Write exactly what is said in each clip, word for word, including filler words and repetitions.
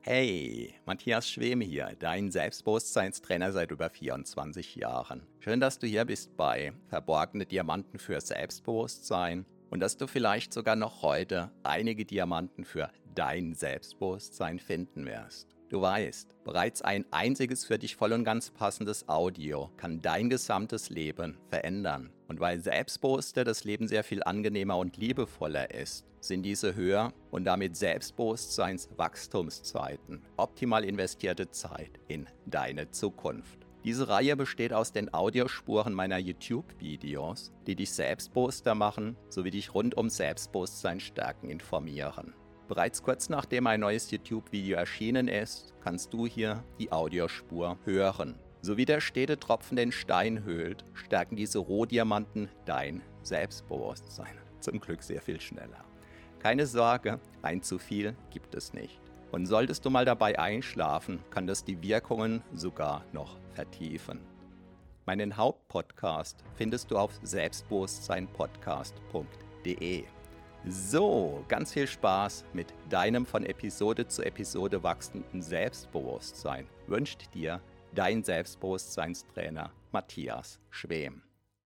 Hey, Matthias Schwem hier, dein Selbstbewusstseinstrainer seit über vierundzwanzig Jahren. Schön, dass du hier bist bei Verborgene Diamanten für Selbstbewusstsein und dass du vielleicht sogar noch heute einige Diamanten für dein Selbstbewusstsein finden wirst. Du weißt, bereits ein einziges für dich voll und ganz passendes Audio kann dein gesamtes Leben verändern. Und weil Selbstbewusster das Leben sehr viel angenehmer und liebevoller ist, sind diese Höher- und damit Selbstbewusstseinswachstumszeiten optimal investierte Zeit in deine Zukunft. Diese Reihe besteht aus den Audiospuren meiner YouTube-Videos, die dich selbstbewusster machen, sowie dich rund um Selbstbewusstsein stärken informieren. Bereits kurz nachdem ein neues YouTube-Video erschienen ist, kannst du hier die Audiospur hören. So wie der stete Tropfen den Stein höhlt, stärken diese Rohdiamanten dein Selbstbewusstsein. Zum Glück sehr viel schneller. Keine Sorge, ein zu viel gibt es nicht. Und solltest du mal dabei einschlafen, kann das die Wirkungen sogar noch vertiefen. Meinen Hauptpodcast findest du auf selbstbewusstsein podcast punkt de. So, ganz viel Spaß mit deinem von Episode zu Episode wachsenden Selbstbewusstsein wünscht dir dein Selbstbewusstseinstrainer Matthias Schwem.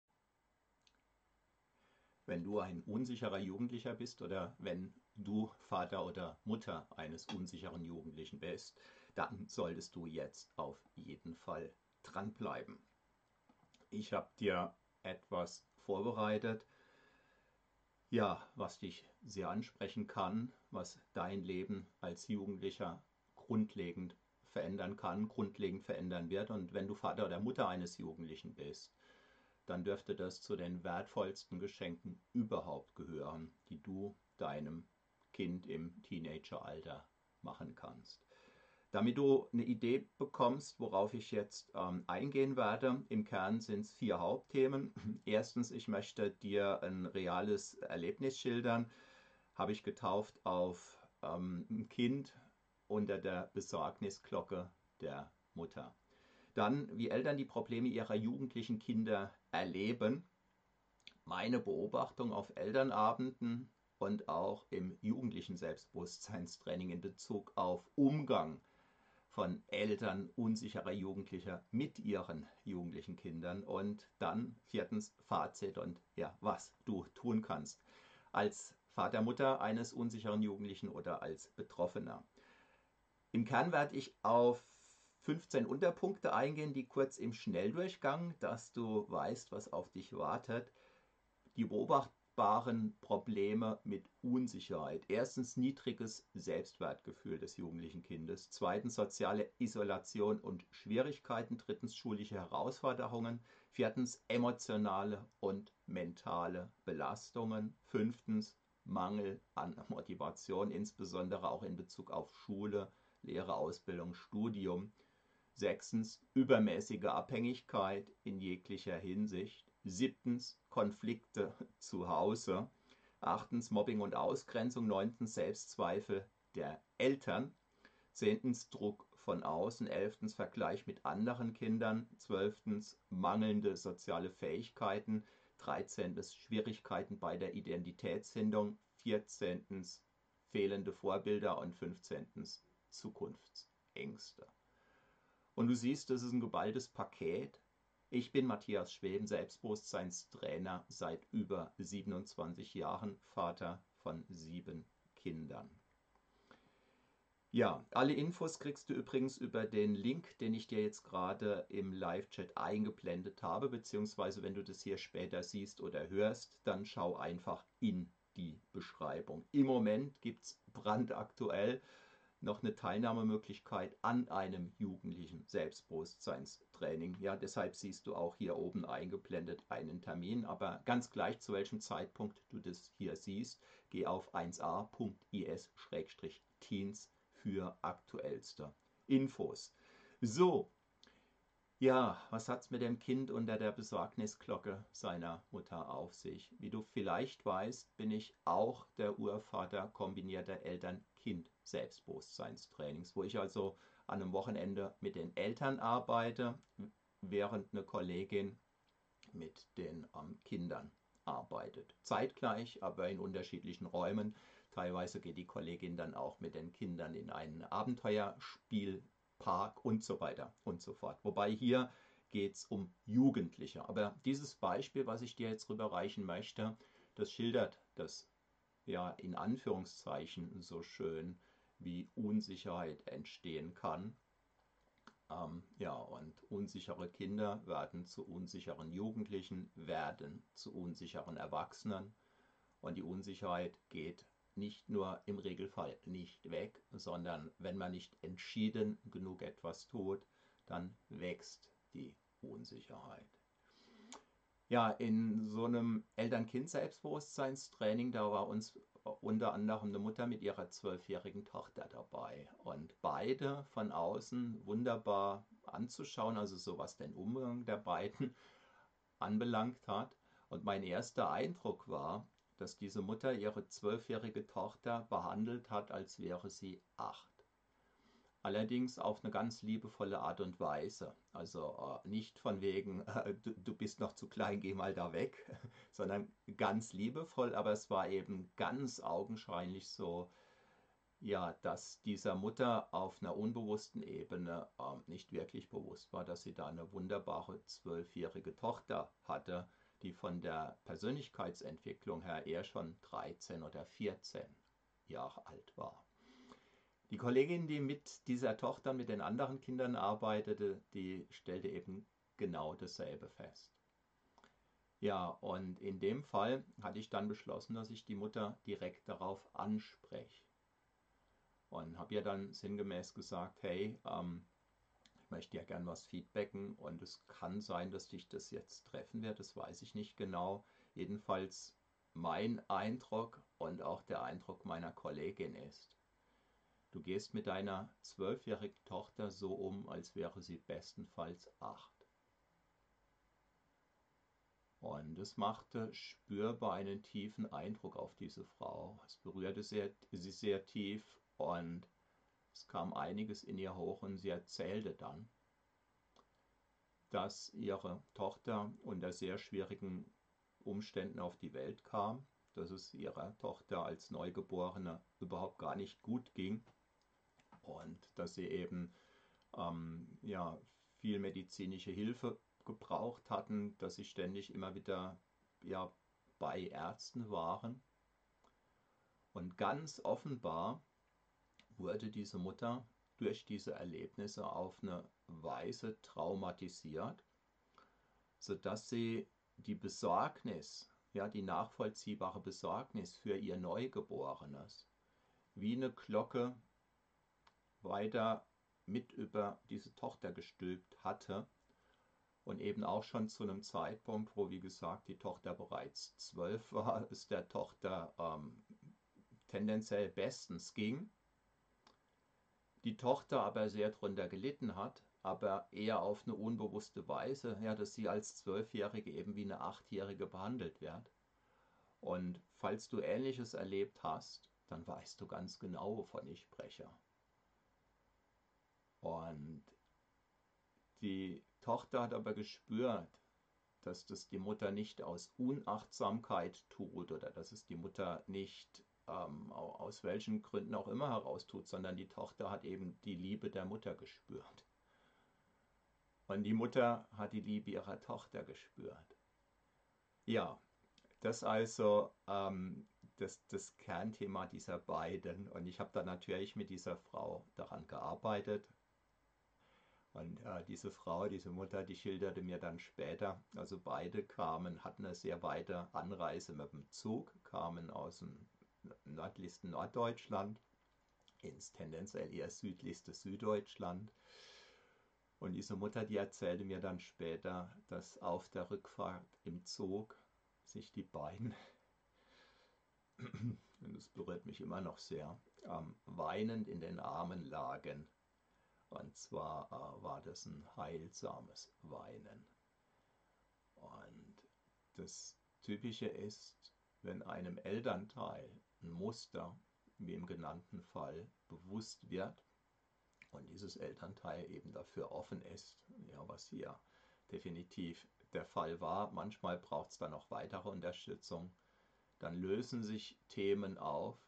Wenn du ein unsicherer Jugendlicher bist oder wenn du Vater oder Mutter eines unsicheren Jugendlichen bist, dann solltest du jetzt auf jeden Fall dranbleiben. Ich habe dir etwas vorbereitet, ja, was dich sehr ansprechen kann, was dein Leben als Jugendlicher grundlegend verändern kann, grundlegend verändern wird. Und wenn du Vater oder Mutter eines Jugendlichen bist, dann dürfte das zu den wertvollsten Geschenken überhaupt gehören, die du deinem Kind im Teenageralter machen kannst. Damit du eine Idee bekommst, worauf ich jetzt ähm, eingehen werde, im Kern sind es vier Hauptthemen. Erstens, ich möchte dir ein reales Erlebnis schildern, habe ich getauft auf ähm, ein Kind unter der Besorgnisglocke der Mutter. Dann, wie Eltern die Probleme ihrer jugendlichen Kinder erleben, meine Beobachtung auf Elternabenden und auch im jugendlichen Selbstbewusstseinstraining in Bezug auf Umgang von Eltern unsicherer Jugendlicher mit ihren jugendlichen Kindern und dann viertens Fazit und ja, was du tun kannst als Vater, Mutter eines unsicheren Jugendlichen oder als Betroffener. Im Kern werde ich auf fünfzehn Unterpunkte eingehen, die kurz im Schnelldurchgang, dass du weißt, was auf dich wartet. Die beobachtbaren Probleme mit Unsicherheit. Erstens niedriges Selbstwertgefühl des jugendlichen Kindes. Zweitens soziale Isolation und Schwierigkeiten. Drittens schulische Herausforderungen. Viertens emotionale und mentale Belastungen. Fünftens Mangel an Motivation, insbesondere auch in Bezug auf Schule, Lehre, Ausbildung, Studium. Sechstens übermäßige Abhängigkeit in jeglicher Hinsicht. Siebtens Konflikte zu Hause. Achtens Mobbing und Ausgrenzung. Neuntens Selbstzweifel der Eltern. Zehntens Druck von außen. Elftens Vergleich mit anderen Kindern. Zwölftens mangelnde soziale Fähigkeiten. Dreizehntens Schwierigkeiten bei der Identitätsfindung. Vierzehntens fehlende Vorbilder und fünfzehntens Zukunftsängste. Und du siehst, das ist ein geballtes Paket. Ich bin Matthias Schwem, Selbstbewusstseinstrainer seit über siebenundzwanzig Jahren, Vater von sieben Kindern. Ja, alle Infos kriegst du übrigens über den Link, den ich dir jetzt gerade im Live-Chat eingeblendet habe, beziehungsweise wenn du das hier später siehst oder hörst, dann schau einfach in die Beschreibung. Im Moment gibt es brandaktuell noch eine Teilnahmemöglichkeit an einem jugendlichen Selbstbewusstseinstraining. Ja, deshalb siehst du auch hier oben eingeblendet einen Termin, aber ganz gleich zu welchem Zeitpunkt du das hier siehst, geh auf eins a punkt is Schrägstrich teens für aktuellste Infos. So, ja, was hat es mit dem Kind unter der Besorgnisglocke seiner Mutter auf sich? Wie du vielleicht weißt, bin ich auch der Urvater kombinierter Eltern-Kind-Selbstbewusstseinstrainings, wo ich also an einem Wochenende mit den Eltern arbeite, während eine Kollegin mit den ähm, Kindern arbeitet. Zeitgleich, aber in unterschiedlichen Räumen. Teilweise geht die Kollegin dann auch mit den Kindern in einen Abenteuerspielpark und so weiter und so fort. Wobei hier geht es um Jugendliche. Aber dieses Beispiel, was ich dir jetzt rüberreichen möchte, das schildert das ja in Anführungszeichen so schön, wie Unsicherheit entstehen kann. Ähm, ja, und unsichere Kinder werden zu unsicheren Jugendlichen, werden zu unsicheren Erwachsenen. Und die Unsicherheit geht nicht nur im Regelfall nicht weg, sondern wenn man nicht entschieden genug etwas tut, dann wächst die Unsicherheit. Ja, in so einem Eltern-Kind-Selbstbewusstseinstraining, da war uns unter anderem eine Mutter mit ihrer zwölfjährigen Tochter dabei. Und beide von außen wunderbar anzuschauen, also so was den Umgang der beiden anbelangt hat. Und mein erster Eindruck war, dass diese Mutter ihre zwölfjährige Tochter behandelt hat, als wäre sie acht. Allerdings auf eine ganz liebevolle Art und Weise. Also äh, nicht von wegen, äh, du, du bist noch zu klein, geh mal da weg, sondern ganz liebevoll, aber es war eben ganz augenscheinlich so, ja, dass dieser Mutter auf einer unbewussten Ebene äh, nicht wirklich bewusst war, dass sie da eine wunderbare zwölfjährige Tochter hatte, die von der Persönlichkeitsentwicklung her eher schon dreizehn oder vierzehn Jahre alt war. Die Kollegin, die mit dieser Tochter, mit den anderen Kindern arbeitete, die stellte eben genau dasselbe fest. Ja, und in dem Fall hatte ich dann beschlossen, dass ich die Mutter direkt darauf anspreche. Und habe ihr dann sinngemäß gesagt, hey, ähm, ich möchte ja gern was feedbacken und es kann sein, dass dich das jetzt treffen wird, das weiß ich nicht genau. Jedenfalls mein Eindruck und auch der Eindruck meiner Kollegin ist, du gehst mit deiner zwölfjährigen Tochter so um, als wäre sie bestenfalls acht. Und es machte spürbar einen tiefen Eindruck auf diese Frau. Es berührte sehr, sie sehr tief und es kam einiges in ihr hoch und sie erzählte dann, dass ihre Tochter unter sehr schwierigen Umständen auf die Welt kam, dass es ihrer Tochter als Neugeborene überhaupt gar nicht gut ging und dass sie eben ähm, ja, viel medizinische Hilfe gebraucht hatten, dass sie ständig immer wieder ja, bei Ärzten waren. Und ganz offenbar wurde diese Mutter durch diese Erlebnisse auf eine Weise traumatisiert, sodass sie die Besorgnis, ja, die nachvollziehbare Besorgnis für ihr Neugeborenes wie eine Glocke weiter mit über diese Tochter gestülpt hatte und eben auch schon zu einem Zeitpunkt, wo wie gesagt die Tochter bereits zwölf war, es der Tochter ähm, tendenziell bestens ging, die Tochter aber sehr darunter gelitten hat, aber eher auf eine unbewusste Weise, ja, dass sie als Zwölfjährige eben wie eine Achtjährige behandelt wird. Und falls du Ähnliches erlebt hast, dann weißt du ganz genau, wovon ich spreche. Und die Tochter hat aber gespürt, dass das die Mutter nicht aus Unachtsamkeit tut oder dass es die Mutter nicht ähm, aus welchen Gründen auch immer heraus tut, sondern die Tochter hat eben die Liebe der Mutter gespürt. Und die Mutter hat die Liebe ihrer Tochter gespürt. Ja, das also ähm, das, das Kernthema dieser beiden. Und ich habe dann natürlich mit dieser Frau daran gearbeitet. Und äh, diese Frau, diese Mutter, die schilderte mir dann später, also beide kamen, hatten eine sehr weite Anreise mit dem Zug, kamen aus dem nördlichsten Norddeutschland ins tendenziell eher südlichste Süddeutschland. Und diese Mutter, die erzählte mir dann später, dass auf der Rückfahrt im Zug sich die beiden, und das berührt mich immer noch sehr, ähm, weinend in den Armen lagen. Und zwar äh, war das ein heilsames Weinen. Und das Typische ist, wenn einem Elternteil ein Muster, wie im genannten Fall, bewusst wird und dieses Elternteil eben dafür offen ist, ja, was hier definitiv der Fall war. Manchmal braucht es dann noch weitere Unterstützung. Dann lösen sich Themen auf,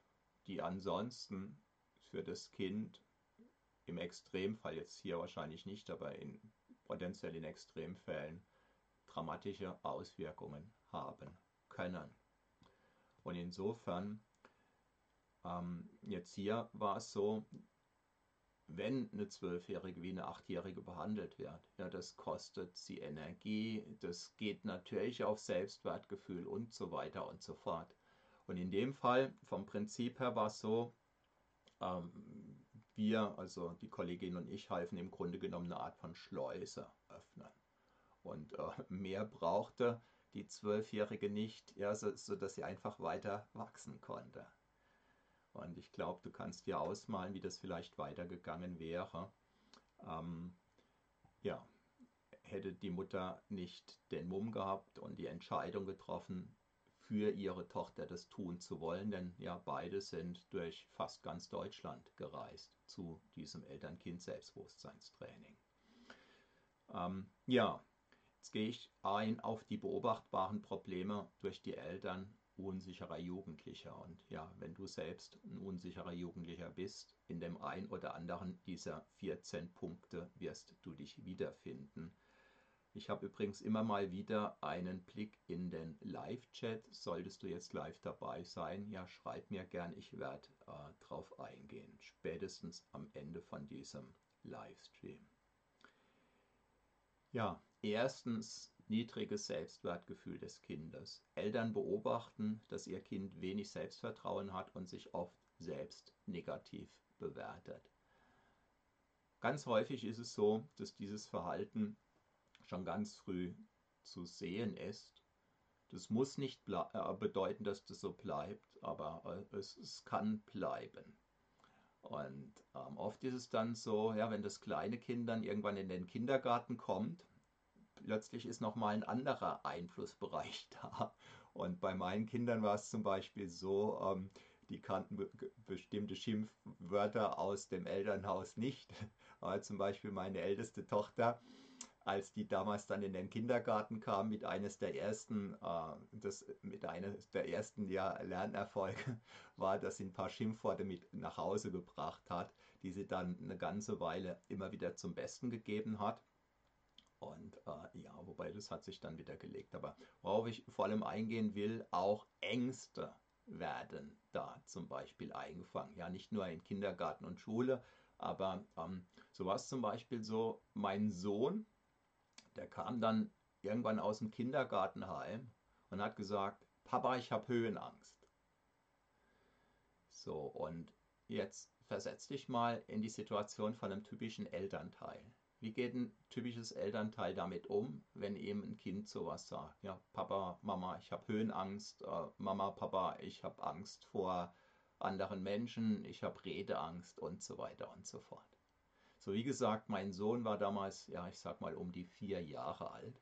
die ansonsten für das Kind im Extremfall, jetzt hier wahrscheinlich nicht, aber in, potenziell in Extremfällen, dramatische Auswirkungen haben können. Und insofern, ähm, jetzt hier war es so, wenn eine Zwölfjährige wie eine Achtjährige behandelt wird, ja, das kostet sie Energie, das geht natürlich auf Selbstwertgefühl und so weiter und so fort. Und in dem Fall, vom Prinzip her war es so, ähm, wir, also die Kollegin und ich, halfen im Grunde genommen eine Art von Schleuse öffnen. Und äh, mehr brauchte die Zwölfjährige nicht, ja, so, so dass sie einfach weiter wachsen konnte. Und ich glaube, du kannst dir ausmalen, wie das vielleicht weitergegangen wäre. Ähm, ja, hätte die Mutter nicht den Mumm gehabt und die Entscheidung getroffen, für ihre Tochter das tun zu wollen, denn ja, beide sind durch fast ganz Deutschland gereist zu diesem Eltern-Kind-Selbstbewusstseinstraining. Ähm, ja, jetzt gehe ich ein auf die beobachtbaren Probleme durch die Eltern unsicherer Jugendlicher. Und ja, wenn du selbst ein unsicherer Jugendlicher bist, in dem ein oder anderen dieser vierzehn Punkte wirst du dich wiederfinden. Ich habe übrigens immer mal wieder einen Blick in den Live-Chat. Solltest du jetzt live dabei sein, ja, schreib mir gern, ich werde äh, drauf eingehen, spätestens am Ende von diesem Livestream. Ja, erstens niedriges Selbstwertgefühl des Kindes. Eltern beobachten, dass ihr Kind wenig Selbstvertrauen hat und sich oft selbst negativ bewertet. Ganz häufig ist es so, dass dieses Verhalten schon ganz früh zu sehen ist. Das muss nicht äh, bedeuten, dass das so bleibt, aber äh, es, es kann bleiben. Und ähm, oft ist es dann so, ja, wenn das kleine Kind dann irgendwann in den Kindergarten kommt, plötzlich ist nochmal ein anderer Einflussbereich da. Und bei meinen Kindern war es zum Beispiel so, ähm, die kannten be bestimmte Schimpfwörter aus dem Elternhaus nicht. Aber zum Beispiel meine älteste Tochter, als die damals dann in den Kindergarten kam, mit eines der ersten, äh, das, mit eines der ersten ja, Lernerfolge war, dass sie ein paar Schimpfworte mit nach Hause gebracht hat, die sie dann eine ganze Weile immer wieder zum Besten gegeben hat. Und äh, ja, wobei das hat sich dann wieder gelegt. Aber worauf ich vor allem eingehen will, auch Ängste werden da zum Beispiel eingefangen. Ja, nicht nur in Kindergarten und Schule, aber ähm, so war es zum Beispiel so, mein Sohn, der kam dann irgendwann aus dem Kindergarten heim und hat gesagt, Papa, ich habe Höhenangst. So, und jetzt versetz dich mal in die Situation von einem typischen Elternteil. Wie geht ein typisches Elternteil damit um, wenn ihm ein Kind sowas sagt? Ja, Papa, Mama, ich habe Höhenangst. Äh, Mama, Papa, ich habe Angst vor anderen Menschen. Ich habe Redeangst und so weiter und so fort. So, wie gesagt, mein Sohn war damals, ja, ich sag mal um die vier Jahre alt.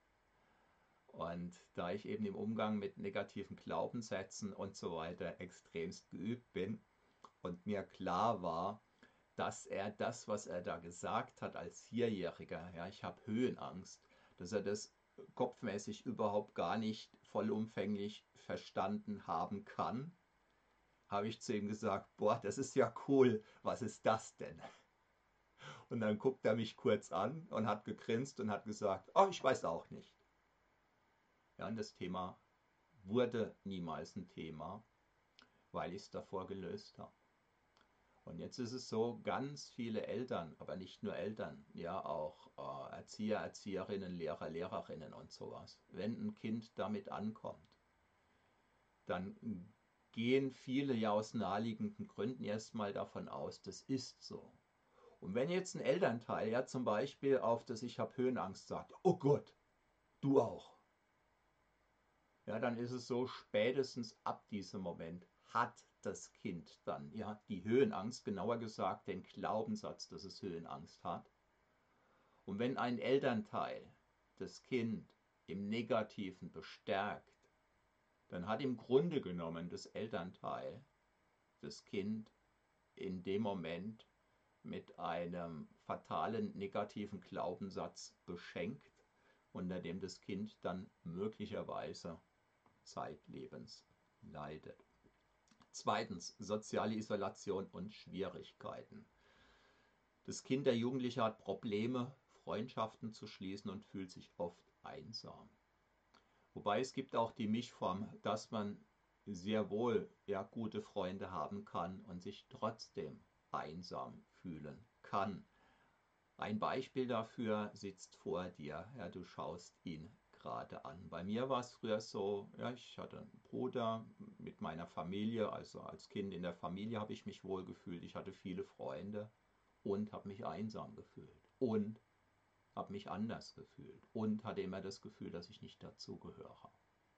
Und da ich eben im Umgang mit negativen Glaubenssätzen und so weiter extremst geübt bin und mir klar war, dass er das, was er da gesagt hat als Vierjähriger, ja, ich habe Höhenangst, dass er das kopfmäßig überhaupt gar nicht vollumfänglich verstanden haben kann, habe ich zu ihm gesagt, boah, das ist ja cool, was ist das denn? Und dann guckt er mich kurz an und hat gegrinst und hat gesagt, oh, ich weiß auch nicht. Ja, und das Thema wurde niemals ein Thema, weil ich es davor gelöst habe. Und jetzt ist es so, ganz viele Eltern, aber nicht nur Eltern, ja auch äh, Erzieher, Erzieherinnen, Lehrer, Lehrerinnen und sowas, wenn ein Kind damit ankommt, dann gehen viele ja aus naheliegenden Gründen erstmal davon aus, das ist so. Und wenn jetzt ein Elternteil ja zum Beispiel auf das Ich habe Höhenangst sagt, oh Gott, du auch, ja, dann ist es so, spätestens ab diesem Moment hat das Kind dann ja die Höhenangst, genauer gesagt den Glaubenssatz, dass es Höhenangst hat. Und wenn ein Elternteil das Kind im Negativen bestärkt, dann hat im Grunde genommen das Elternteil das Kind in dem Moment mit einem fatalen negativen Glaubenssatz beschenkt, unter dem das Kind dann möglicherweise zeitlebens leidet. Zweitens, soziale Isolation und Schwierigkeiten. Das Kind, der Jugendliche hat Probleme, Freundschaften zu schließen und fühlt sich oft einsam. Wobei es gibt auch die Mischform, dass man sehr wohl ja, gute Freunde haben kann und sich trotzdem einsam fühlen kann. Ein Beispiel dafür sitzt vor dir, ja, du schaust ihn gerade an. Bei mir war es früher so, ja, ich hatte einen Bruder mit meiner Familie, also als Kind in der Familie habe ich mich wohl gefühlt, ich hatte viele Freunde und habe mich einsam gefühlt und habe mich anders gefühlt und hatte immer das Gefühl, dass ich nicht dazugehöre.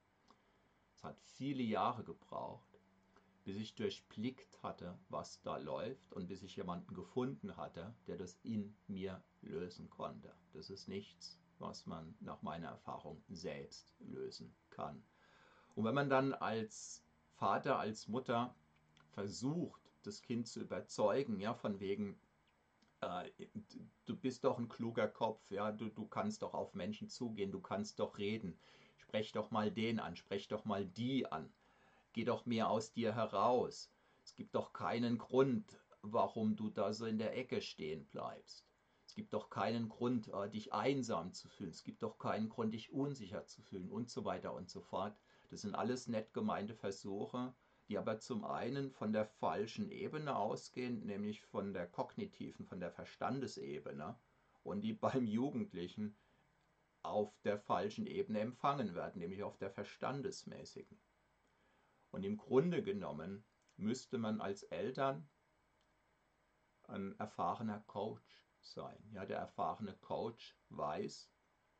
Es hat viele Jahre gebraucht, bis ich durchblickt hatte, was da läuft und bis ich jemanden gefunden hatte, der das in mir lösen konnte. Das ist nichts, was man nach meiner Erfahrung selbst lösen kann. Und wenn man dann als Vater, als Mutter versucht, das Kind zu überzeugen, ja, von wegen, äh, du bist doch ein kluger Kopf, ja, du, du kannst doch auf Menschen zugehen, du kannst doch reden, sprech doch mal den an, sprech doch mal die an. Geh doch mehr aus dir heraus. Es gibt doch keinen Grund, warum du da so in der Ecke stehen bleibst. Es gibt doch keinen Grund, dich einsam zu fühlen. Es gibt doch keinen Grund, dich unsicher zu fühlen und so weiter und so fort. Das sind alles nett gemeinte Versuche, die aber zum einen von der falschen Ebene ausgehen, nämlich von der kognitiven, von der Verstandesebene, und die beim Jugendlichen auf der falschen Ebene empfangen werden, nämlich auf der verstandesmäßigen. Und im Grunde genommen müsste man als Eltern ein erfahrener Coach sein. Ja, der erfahrene Coach weiß,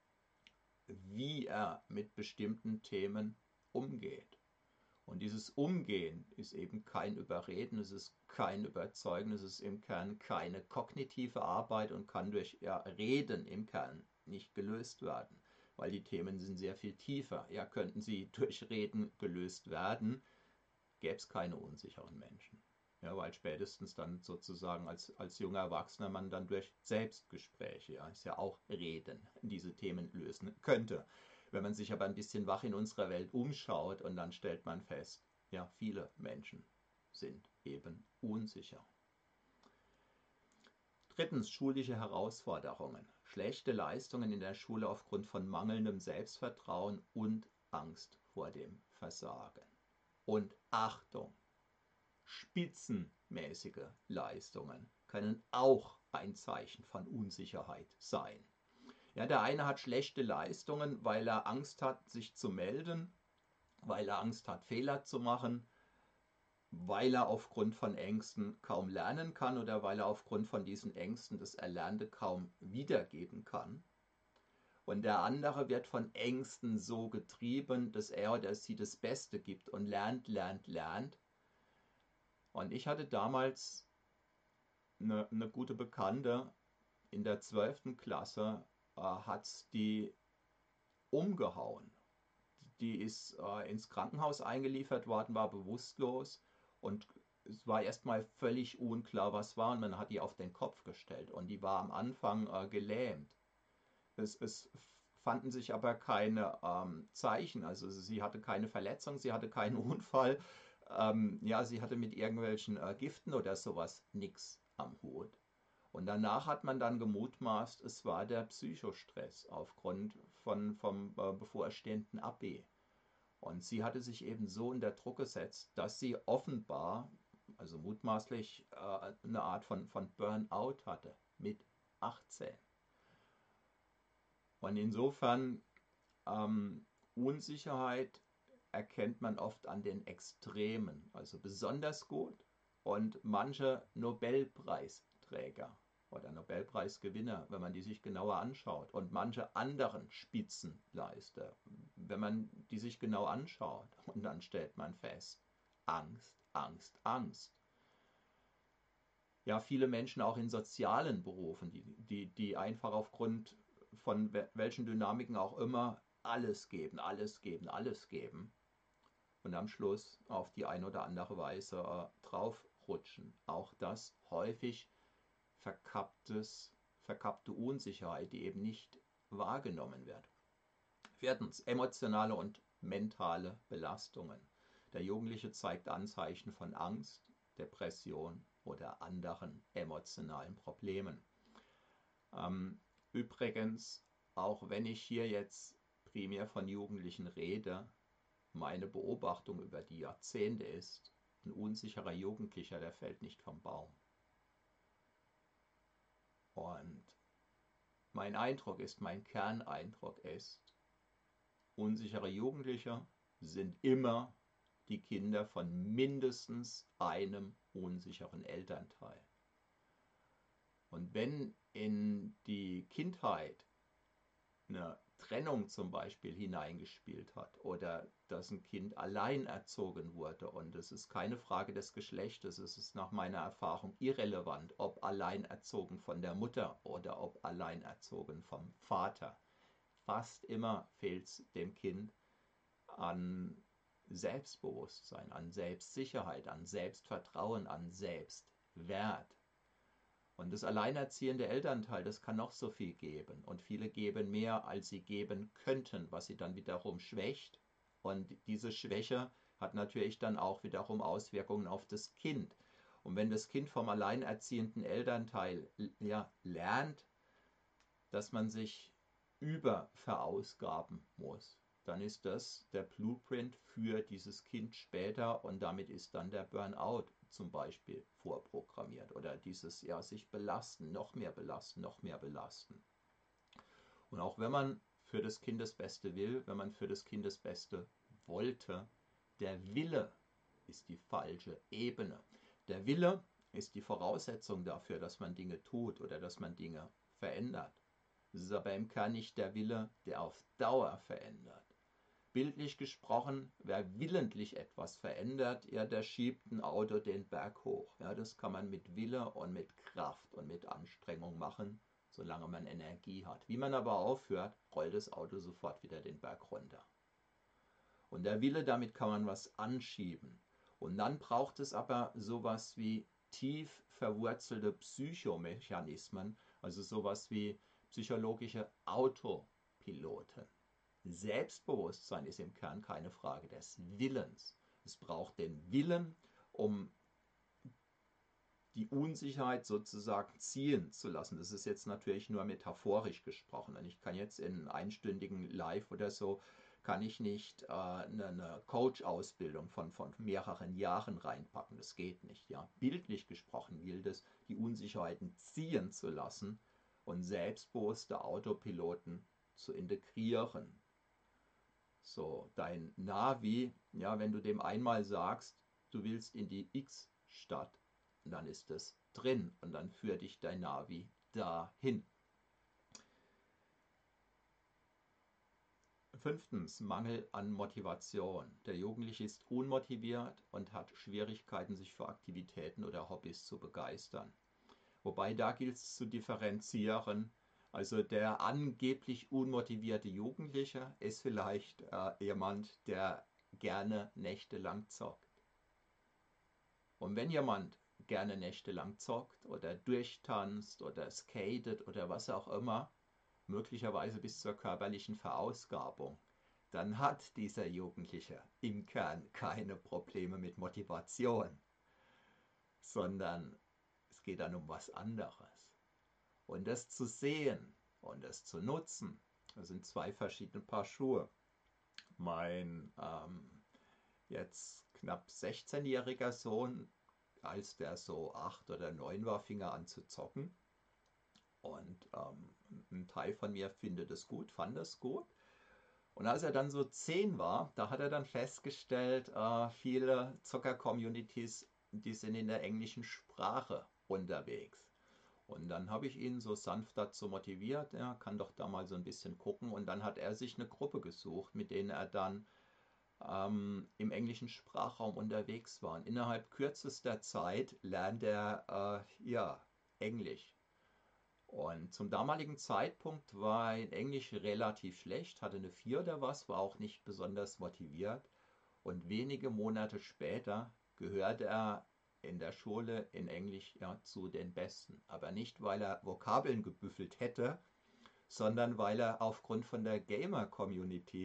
wie er mit bestimmten Themen umgeht. Und dieses Umgehen ist eben kein Überreden, es ist kein Überzeugen, es ist im Kern keine kognitive Arbeit und kann durch ja, Reden im Kern nicht gelöst werden, weil die Themen sind sehr viel tiefer. Ja, könnten sie durch Reden gelöst werden, gäbe es keine unsicheren Menschen. Ja, weil spätestens dann sozusagen als, als junger Erwachsener man dann durch Selbstgespräche, ja, ist ja auch Reden, diese Themen lösen könnte. Wenn man sich aber ein bisschen wach in unserer Welt umschaut und dann stellt man fest, ja, viele Menschen sind eben unsicher. Drittens, schulische Herausforderungen. Schlechte Leistungen in der Schule aufgrund von mangelndem Selbstvertrauen und Angst vor dem Versagen. Und Achtung, spitzenmäßige Leistungen können auch ein Zeichen von Unsicherheit sein. Ja, der eine hat schlechte Leistungen, weil er Angst hat, sich zu melden, weil er Angst hat, Fehler zu machen, weil er aufgrund von Ängsten kaum lernen kann oder weil er aufgrund von diesen Ängsten das Erlernte kaum wiedergeben kann. Und der andere wird von Ängsten so getrieben, dass er oder sie das Beste gibt und lernt, lernt, lernt. Und ich hatte damals eine, eine gute Bekannte, in der zwölften Klasse äh, hat es die umgehauen. Die ist äh, ins Krankenhaus eingeliefert worden, war bewusstlos und es war erstmal völlig unklar, was war, und man hat die auf den Kopf gestellt und die war am Anfang äh, gelähmt. Es, es fanden sich aber keine ähm, Zeichen, also sie hatte keine Verletzung, sie hatte keinen Unfall, ähm, ja, sie hatte mit irgendwelchen äh, Giften oder sowas nichts am Hut. Und danach hat man dann gemutmaßt, es war der Psychostress aufgrund von, vom äh, bevorstehenden A B. Und sie hatte sich eben so unter Druck gesetzt, dass sie offenbar, also mutmaßlich, äh, eine Art von, von Burnout hatte mit achtzehn. Und insofern, ähm, Unsicherheit erkennt man oft an den Extremen, also besonders gut. Und manche Nobelpreisträger oder Nobelpreisgewinner, wenn man die sich genauer anschaut, und manche anderen Spitzenleister, wenn man die sich genau anschaut, und dann stellt man fest, Angst, Angst, Angst. Ja, viele Menschen auch in sozialen Berufen, die, die, die einfach aufgrund von welchen Dynamiken auch immer alles geben, alles geben, alles geben und am Schluss auf die eine oder andere Weise äh, draufrutschen. Auch das häufig verkapptes, verkappte Unsicherheit, die eben nicht wahrgenommen wird. Viertens, emotionale und mentale Belastungen. Der Jugendliche zeigt Anzeichen von Angst, Depression oder anderen emotionalen Problemen. Ähm, übrigens, auch wenn ich hier jetzt primär von Jugendlichen rede, meine Beobachtung über die Jahrzehnte ist, ein unsicherer Jugendlicher, der fällt nicht vom Baum. Und mein Eindruck ist, mein Kerneindruck ist, unsichere Jugendliche sind immer die Kinder von mindestens einem unsicheren Elternteil. Und wenn in die Kindheit eine Trennung zum Beispiel hineingespielt hat oder dass ein Kind allein erzogen wurde, und es ist keine Frage des Geschlechtes, es ist nach meiner Erfahrung irrelevant, ob allein erzogen von der Mutter oder ob allein erzogen vom Vater. Fast immer fehlt es dem Kind an Selbstbewusstsein, an Selbstsicherheit, an Selbstvertrauen, an Selbstwert. Und das alleinerziehende Elternteil, das kann noch so viel geben. Und viele geben mehr, als sie geben könnten, was sie dann wiederum schwächt. Und diese Schwäche hat natürlich dann auch wiederum Auswirkungen auf das Kind. Und wenn das Kind vom alleinerziehenden Elternteil ja, lernt, dass man sich überverausgaben muss, dann ist das der Blueprint für dieses Kind später und damit ist dann der Burnout zum Beispiel vorprogrammiert oder dieses ja sich belasten, noch mehr belasten, noch mehr belasten. Und auch wenn man für das Kind das Beste will, wenn man für das Kind das Beste wollte, der Wille ist die falsche Ebene. Der Wille ist die Voraussetzung dafür, dass man Dinge tut oder dass man Dinge verändert. Es ist aber im Kern nicht der Wille, der auf Dauer verändert. Bildlich gesprochen, wer willentlich etwas verändert, ja, der schiebt ein Auto den Berg hoch. Ja, das kann man mit Wille und mit Kraft und mit Anstrengung machen, solange man Energie hat. Wie man aber aufhört, rollt das Auto sofort wieder den Berg runter. Und der Wille, damit kann man was anschieben. Und dann braucht es aber sowas wie tief verwurzelte Psychomechanismen, also sowas wie psychologische Autopiloten. Selbstbewusstsein ist im Kern keine Frage des Willens. Es braucht den Willen, um die Unsicherheit sozusagen ziehen zu lassen. Das ist jetzt natürlich nur metaphorisch gesprochen. Und ich kann jetzt in einstündigen Live oder so, kann ich nicht äh, eine, eine Coach-Ausbildung von, von mehreren Jahren reinpacken. Das geht nicht. Ja. Bildlich gesprochen gilt es, die Unsicherheiten ziehen zu lassen und selbstbewusste Autopiloten zu integrieren. So, dein Navi, ja, wenn du dem einmal sagst, du willst in die X-Stadt, dann ist es drin und dann führt dich dein Navi dahin. Fünftens, Mangel an Motivation. Der Jugendliche ist unmotiviert und hat Schwierigkeiten, sich für Aktivitäten oder Hobbys zu begeistern. Wobei da gilt es zu differenzieren. Also der angeblich unmotivierte Jugendliche ist vielleicht äh, jemand, der gerne nächtelang zockt. Und wenn jemand gerne nächtelang zockt oder durchtanzt oder skatet oder was auch immer, möglicherweise bis zur körperlichen Verausgabung, dann hat dieser Jugendliche im Kern keine Probleme mit Motivation, sondern es geht dann um was anderes. Und das zu sehen und das zu nutzen, das sind zwei verschiedene Paar Schuhe. Mein ähm, jetzt knapp sechzehnjähriger Sohn, als der so acht oder neun war, fing er an zu zocken. Und ähm, ein Teil von mir findet es gut, fand es gut. Und als er dann so zehn war, da hat er dann festgestellt, äh, viele Zocker-Communities, die sind in der englischen Sprache unterwegs. Und dann habe ich ihn so sanft dazu motiviert, er kann doch da mal so ein bisschen gucken. Und dann hat er sich eine Gruppe gesucht, mit denen er dann ähm, im englischen Sprachraum unterwegs war. Und innerhalb kürzester Zeit lernt er äh, ja, Englisch. Und zum damaligen Zeitpunkt war er in Englisch relativ schlecht, hatte eine vier oder was, war auch nicht besonders motiviert. Und wenige Monate später gehörte er in der Schule in Englisch ja zu den Besten. Aber nicht, weil er Vokabeln gebüffelt hätte, sondern weil er aufgrund von der Gamer-Community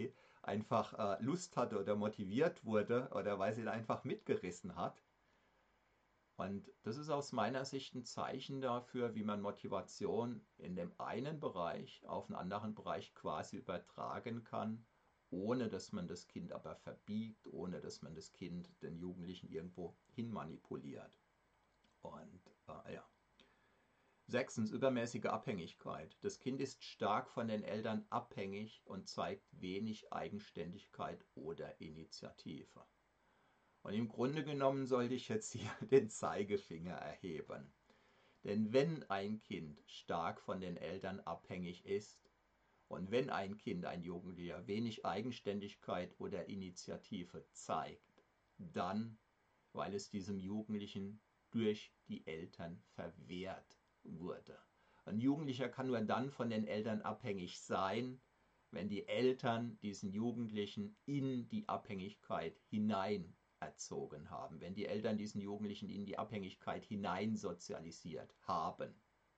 einfach äh, Lust hatte oder motiviert wurde oder weil sie ihn einfach mitgerissen hat. Und das ist aus meiner Sicht ein Zeichen dafür, wie man Motivation in dem einen Bereich auf einen anderen Bereich quasi übertragen kann, ohne dass man das Kind aber verbiegt, ohne dass man das Kind, den Jugendlichen irgendwo hin manipuliert. Und äh, ja. Sechstens, übermäßige Abhängigkeit. Das Kind ist stark von den Eltern abhängig und zeigt wenig Eigenständigkeit oder Initiative. Und im Grunde genommen sollte ich jetzt hier den Zeigefinger erheben. Denn wenn ein Kind stark von den Eltern abhängig ist und wenn ein Kind, ein Jugendlicher, wenig Eigenständigkeit oder Initiative zeigt, dann, weil es diesem Jugendlichen durch die Eltern verwehrt wurde. Ein Jugendlicher kann nur dann von den Eltern abhängig sein, wenn die Eltern diesen Jugendlichen in die Abhängigkeit hinein erzogen haben, wenn die Eltern diesen Jugendlichen in die Abhängigkeit hinein sozialisiert haben.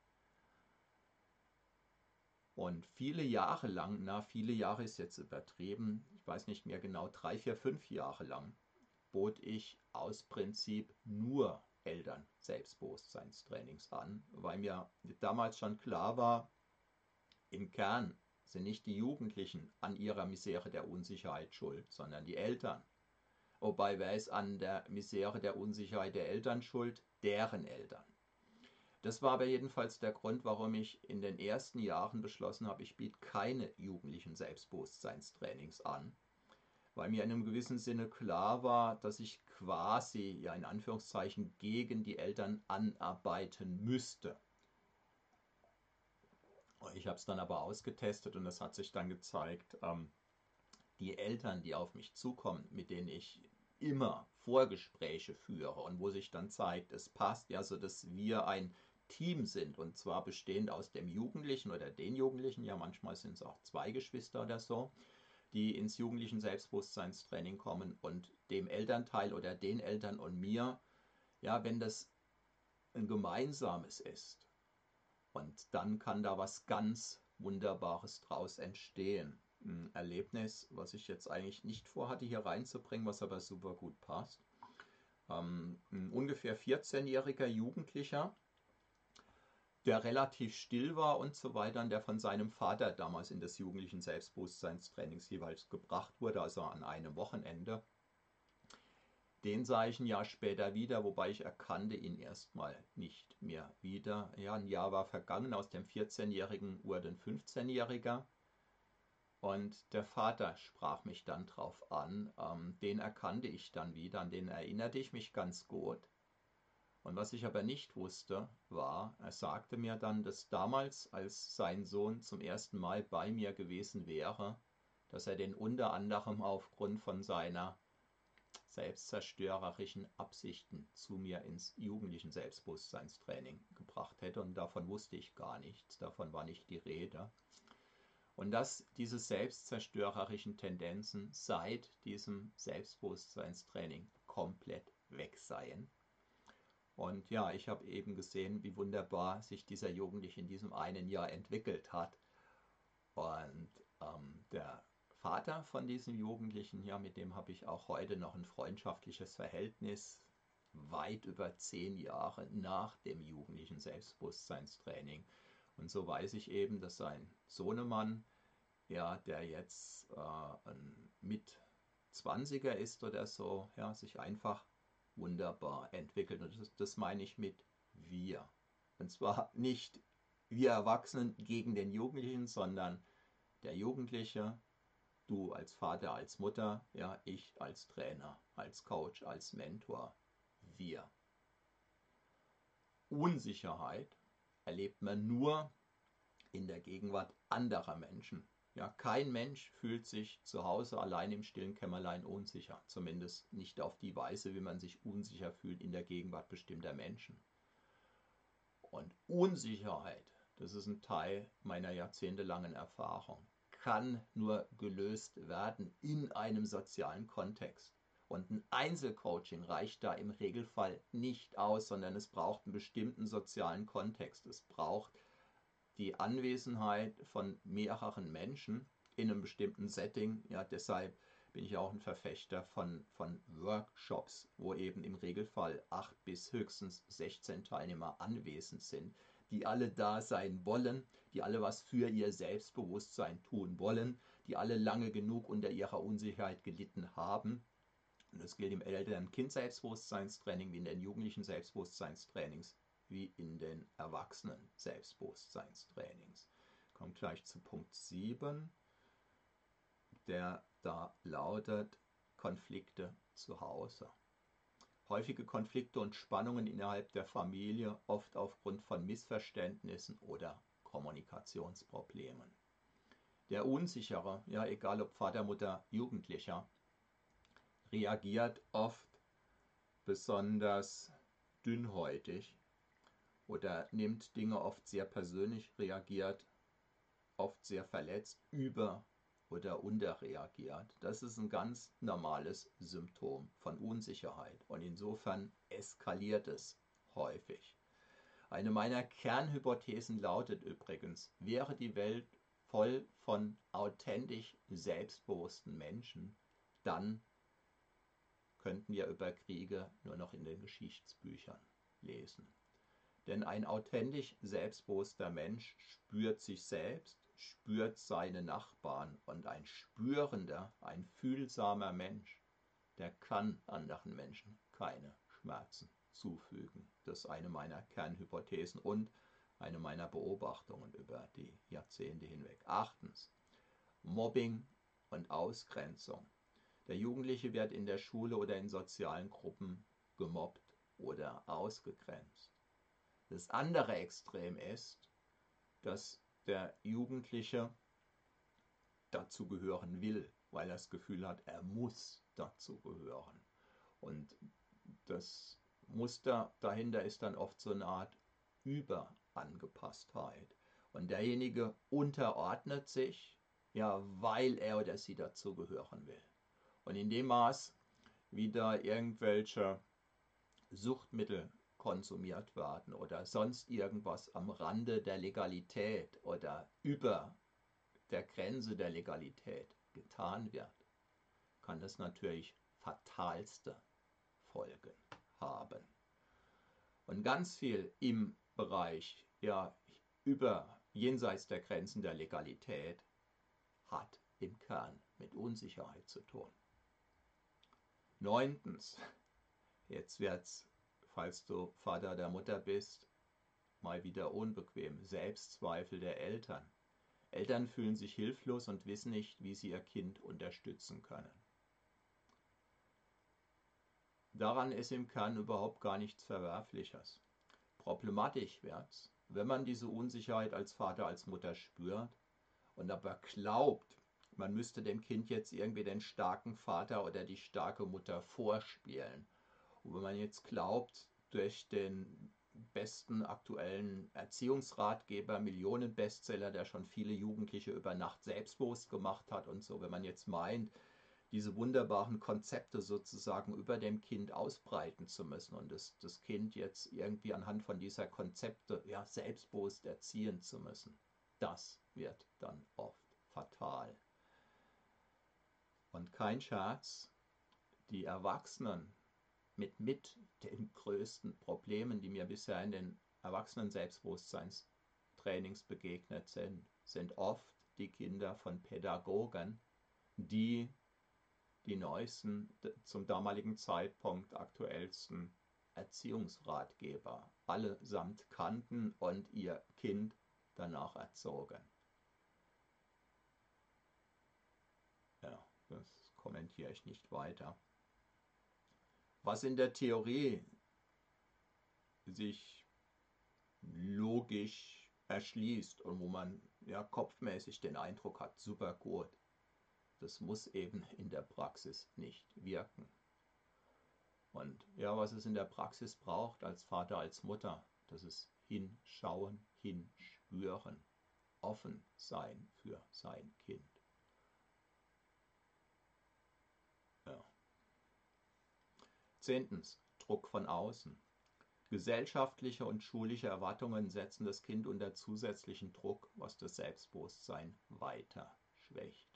Und viele Jahre lang, na viele Jahre ist jetzt übertrieben, ich weiß nicht mehr genau, drei, vier, fünf Jahre lang, bot ich aus Prinzip nur Eltern Selbstbewusstseinstrainings an, weil mir damals schon klar war, im Kern sind nicht die Jugendlichen an ihrer Misere der Unsicherheit schuld, sondern die Eltern. Wobei, wer ist an der Misere der Unsicherheit der Eltern schuld? Deren Eltern. Das war aber jedenfalls der Grund, warum ich in den ersten Jahren beschlossen habe, ich biete keine jugendlichen Selbstbewusstseinstrainings an, weil mir in einem gewissen Sinne klar war, dass ich quasi, ja in Anführungszeichen, gegen die Eltern anarbeiten müsste. Ich habe es dann aber ausgetestet und es hat sich dann gezeigt, ähm, die Eltern, die auf mich zukommen, mit denen ich immer Vorgespräche führe und wo sich dann zeigt, es passt ja so, dass wir ein Team sind und zwar bestehend aus dem Jugendlichen oder den Jugendlichen, ja manchmal sind es auch zwei Geschwister oder so, die ins jugendlichen Selbstbewusstseinstraining kommen und dem Elternteil oder den Eltern und mir, ja, wenn das ein gemeinsames ist und dann kann da was ganz Wunderbares draus entstehen. Ein Erlebnis, was ich jetzt eigentlich nicht vorhatte hier reinzubringen, was aber super gut passt. Ähm, ein ungefähr vierzehnjähriger Jugendlicher, der relativ still war und so weiter, und der von seinem Vater damals in das jugendlichen Selbstbewusstseinstrainings jeweils gebracht wurde, also an einem Wochenende. Den sah ich ein Jahr später wieder, wobei ich erkannte ihn erstmal nicht mehr wieder. Ja, ein Jahr war vergangen, aus dem vierzehnjährigen wurde ein fünfzehnjähriger. Und der Vater sprach mich dann drauf an, ähm, den erkannte ich dann wieder, an den erinnerte ich mich ganz gut. Und was ich aber nicht wusste, war, er sagte mir dann, dass damals, als sein Sohn zum ersten Mal bei mir gewesen wäre, dass er den unter anderem aufgrund von seiner selbstzerstörerischen Absichten zu mir ins jugendlichen Selbstbewusstseinstraining gebracht hätte. Und davon wusste ich gar nichts, davon war nicht die Rede. Und dass diese selbstzerstörerischen Tendenzen seit diesem Selbstbewusstseinstraining komplett weg seien. Und ja, ich habe eben gesehen, wie wunderbar sich dieser Jugendliche in diesem einen Jahr entwickelt hat. Und ähm, der Vater von diesem Jugendlichen, ja, mit dem habe ich auch heute noch ein freundschaftliches Verhältnis, weit über zehn Jahre nach dem jugendlichen Selbstbewusstseinstraining. Und so weiß ich eben, dass sein Sohnemann, ja, der jetzt äh, ein Mitzwanziger ist oder so, ja, sich einfach wunderbar entwickelt. Und das, das meine ich mit wir. Und zwar nicht wir Erwachsenen gegen den Jugendlichen, sondern der Jugendliche, du als Vater, als Mutter, ja, ich als Trainer, als Coach, als Mentor, wir. Unsicherheit erlebt man nur in der Gegenwart anderer Menschen. Ja, kein Mensch fühlt sich zu Hause allein im stillen Kämmerlein unsicher. Zumindest nicht auf die Weise, wie man sich unsicher fühlt in der Gegenwart bestimmter Menschen. Und Unsicherheit, das ist ein Teil meiner jahrzehntelangen Erfahrung, kann nur gelöst werden in einem sozialen Kontext. Und ein Einzelcoaching reicht da im Regelfall nicht aus, sondern es braucht einen bestimmten sozialen Kontext. Es braucht die Anwesenheit von mehreren Menschen, in einem bestimmten Setting. Ja, deshalb bin ich auch ein Verfechter von, von Workshops, wo eben im Regelfall acht bis höchstens sechzehn Teilnehmer anwesend sind, die alle da sein wollen, die alle was für ihr Selbstbewusstsein tun wollen, die alle lange genug unter ihrer Unsicherheit gelitten haben. Und das gilt im Eltern-Kind-Selbstbewusstseinstraining wie in den jugendlichen Selbstbewusstseinstrainings wie in den Erwachsenen-Selbstbewusstseinstrainings. Kommt gleich zu Punkt sieben, der da lautet Konflikte zu Hause. Häufige Konflikte und Spannungen innerhalb der Familie, oft aufgrund von Missverständnissen oder Kommunikationsproblemen. Der Unsichere, ja egal ob Vater, Mutter, Jugendlicher, reagiert oft besonders dünnhäutig oder nimmt Dinge oft sehr persönlich, reagiert oft sehr verletzt, über- oder unterreagiert. Das ist ein ganz normales Symptom von Unsicherheit und insofern eskaliert es häufig. Eine meiner Kernhypothesen lautet übrigens, wäre die Welt voll von authentisch selbstbewussten Menschen, dann könnten wir über Kriege nur noch in den Geschichtsbüchern lesen. Denn ein authentisch selbstbewusster Mensch spürt sich selbst, spürt seine Nachbarn und ein spürender, ein fühlsamer Mensch, der kann anderen Menschen keine Schmerzen zufügen. Das ist eine meiner Kernhypothesen und eine meiner Beobachtungen über die Jahrzehnte hinweg. Achtens, Mobbing und Ausgrenzung. Der Jugendliche wird in der Schule oder in sozialen Gruppen gemobbt oder ausgegrenzt. Das andere Extrem ist, dass der Jugendliche dazugehören will, weil er das Gefühl hat, er muss dazugehören. Und das Muster dahinter ist dann oft so eine Art Überangepasstheit. Und derjenige unterordnet sich, ja, weil er oder sie dazugehören will. Und in dem Maß, wie da irgendwelche Suchtmittel konsumiert werden oder sonst irgendwas am Rande der Legalität oder über der Grenze der Legalität getan wird, kann das natürlich fatalste Folgen haben. Und ganz viel im Bereich, ja, über, jenseits der Grenzen der Legalität hat im Kern mit Unsicherheit zu tun. Neuntens, jetzt wird's, falls du Vater oder Mutter bist, mal wieder unbequem. Selbstzweifel der Eltern. Eltern fühlen sich hilflos und wissen nicht, wie sie ihr Kind unterstützen können. Daran ist im Kern überhaupt gar nichts Verwerfliches. Problematisch wird's, wenn man diese Unsicherheit als Vater, als Mutter spürt und aber glaubt, man müsste dem Kind jetzt irgendwie den starken Vater oder die starke Mutter vorspielen. Und wenn man jetzt glaubt, durch den besten aktuellen Erziehungsratgeber, Millionenbestseller, der schon viele Jugendliche über Nacht selbstbewusst gemacht hat und so, wenn man jetzt meint, diese wunderbaren Konzepte sozusagen über dem Kind ausbreiten zu müssen und das, das Kind jetzt irgendwie anhand von dieser Konzepte ja, selbstbewusst erziehen zu müssen, das wird dann oft fatal. Und kein Scherz, die Erwachsenen mit, mit den größten Problemen, die mir bisher in den Erwachsenen-Selbstbewusstseinstrainings begegnet sind, sind oft die Kinder von Pädagogen, die die neuesten, zum damaligen Zeitpunkt aktuellsten Erziehungsratgeber allesamt kannten und ihr Kind danach erzogen. Ja, das kommentiere ich nicht weiter. Was in der Theorie sich logisch erschließt und wo man ja kopfmäßig den Eindruck hat, super gut, das muss eben in der Praxis nicht wirken. Und ja, was es in der Praxis braucht als Vater, als Mutter, das ist hinschauen, hinspüren, offen sein für sein Kind. Ja. Zehntens, Druck von außen. Gesellschaftliche und schulische Erwartungen setzen das Kind unter zusätzlichen Druck, was das Selbstbewusstsein weiter schwächt.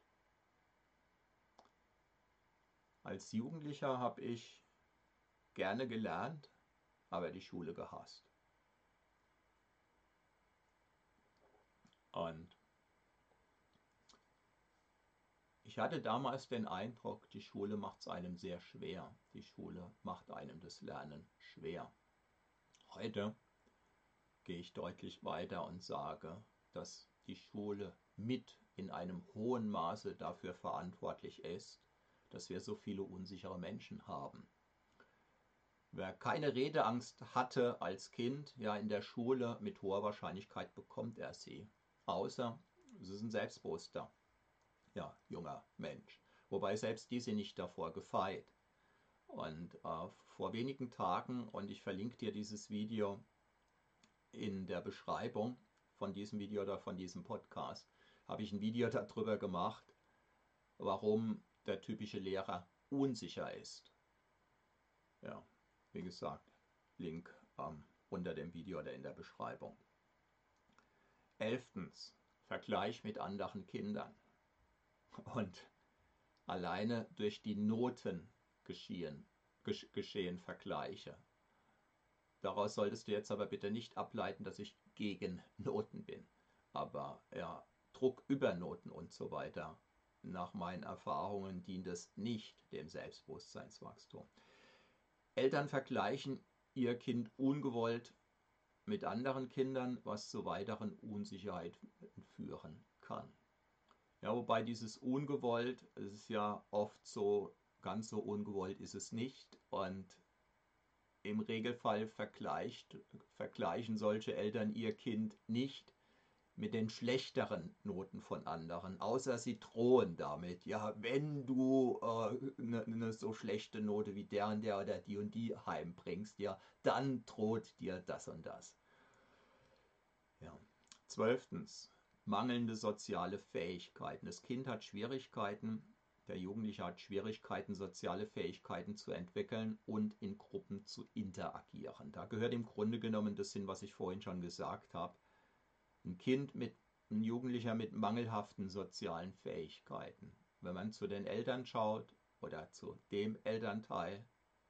Als Jugendlicher habe ich gerne gelernt, aber die Schule gehasst. Und ich hatte damals den Eindruck, die Schule macht es einem sehr schwer. Die Schule macht einem das Lernen schwer. Heute gehe ich deutlich weiter und sage, dass die Schule mit in einem hohen Maße dafür verantwortlich ist, dass wir so viele unsichere Menschen haben. Wer keine Redeangst hatte als Kind, ja in der Schule mit hoher Wahrscheinlichkeit bekommt er sie. Außer es ist ein selbstbewusster, ja, junger Mensch. Wobei selbst diese nicht davor gefeit. Und äh, vor wenigen Tagen, und ich verlinke dir dieses Video in der Beschreibung von diesem Video oder von diesem Podcast, habe ich ein Video darüber gemacht, warum der typische Lehrer unsicher ist. Ja, wie gesagt, Link ähm, unter dem Video oder in der Beschreibung. Elftens, Vergleich mit anderen Kindern. Und alleine durch die Noten geschehen, geschehen Vergleiche. Daraus solltest du jetzt aber bitte nicht ableiten, dass ich gegen Noten bin. Aber ja, Druck über Noten und so weiter, nach meinen Erfahrungen dient es nicht dem Selbstbewusstseinswachstum. Eltern vergleichen ihr Kind ungewollt mit anderen Kindern, was zu weiteren Unsicherheit führen kann. Ja, wobei dieses ungewollt, es ist ja oft so, ganz so ungewollt ist es nicht. Und im Regelfall vergleicht, vergleichen solche Eltern ihr Kind nicht mit den schlechteren Noten von anderen, außer sie drohen damit, ja, wenn du eine äh, ne so schlechte Note wie der und der oder die und die heimbringst, ja, dann droht dir das und das. Ja. Zwölftens, mangelnde soziale Fähigkeiten. Das Kind hat Schwierigkeiten, der Jugendliche hat Schwierigkeiten, soziale Fähigkeiten zu entwickeln und in Gruppen zu interagieren. Da gehört im Grunde genommen das hin, was ich vorhin schon gesagt habe. Ein Kind mit, ein Jugendlicher mit mangelhaften sozialen Fähigkeiten. Wenn man zu den Eltern schaut oder zu dem Elternteil,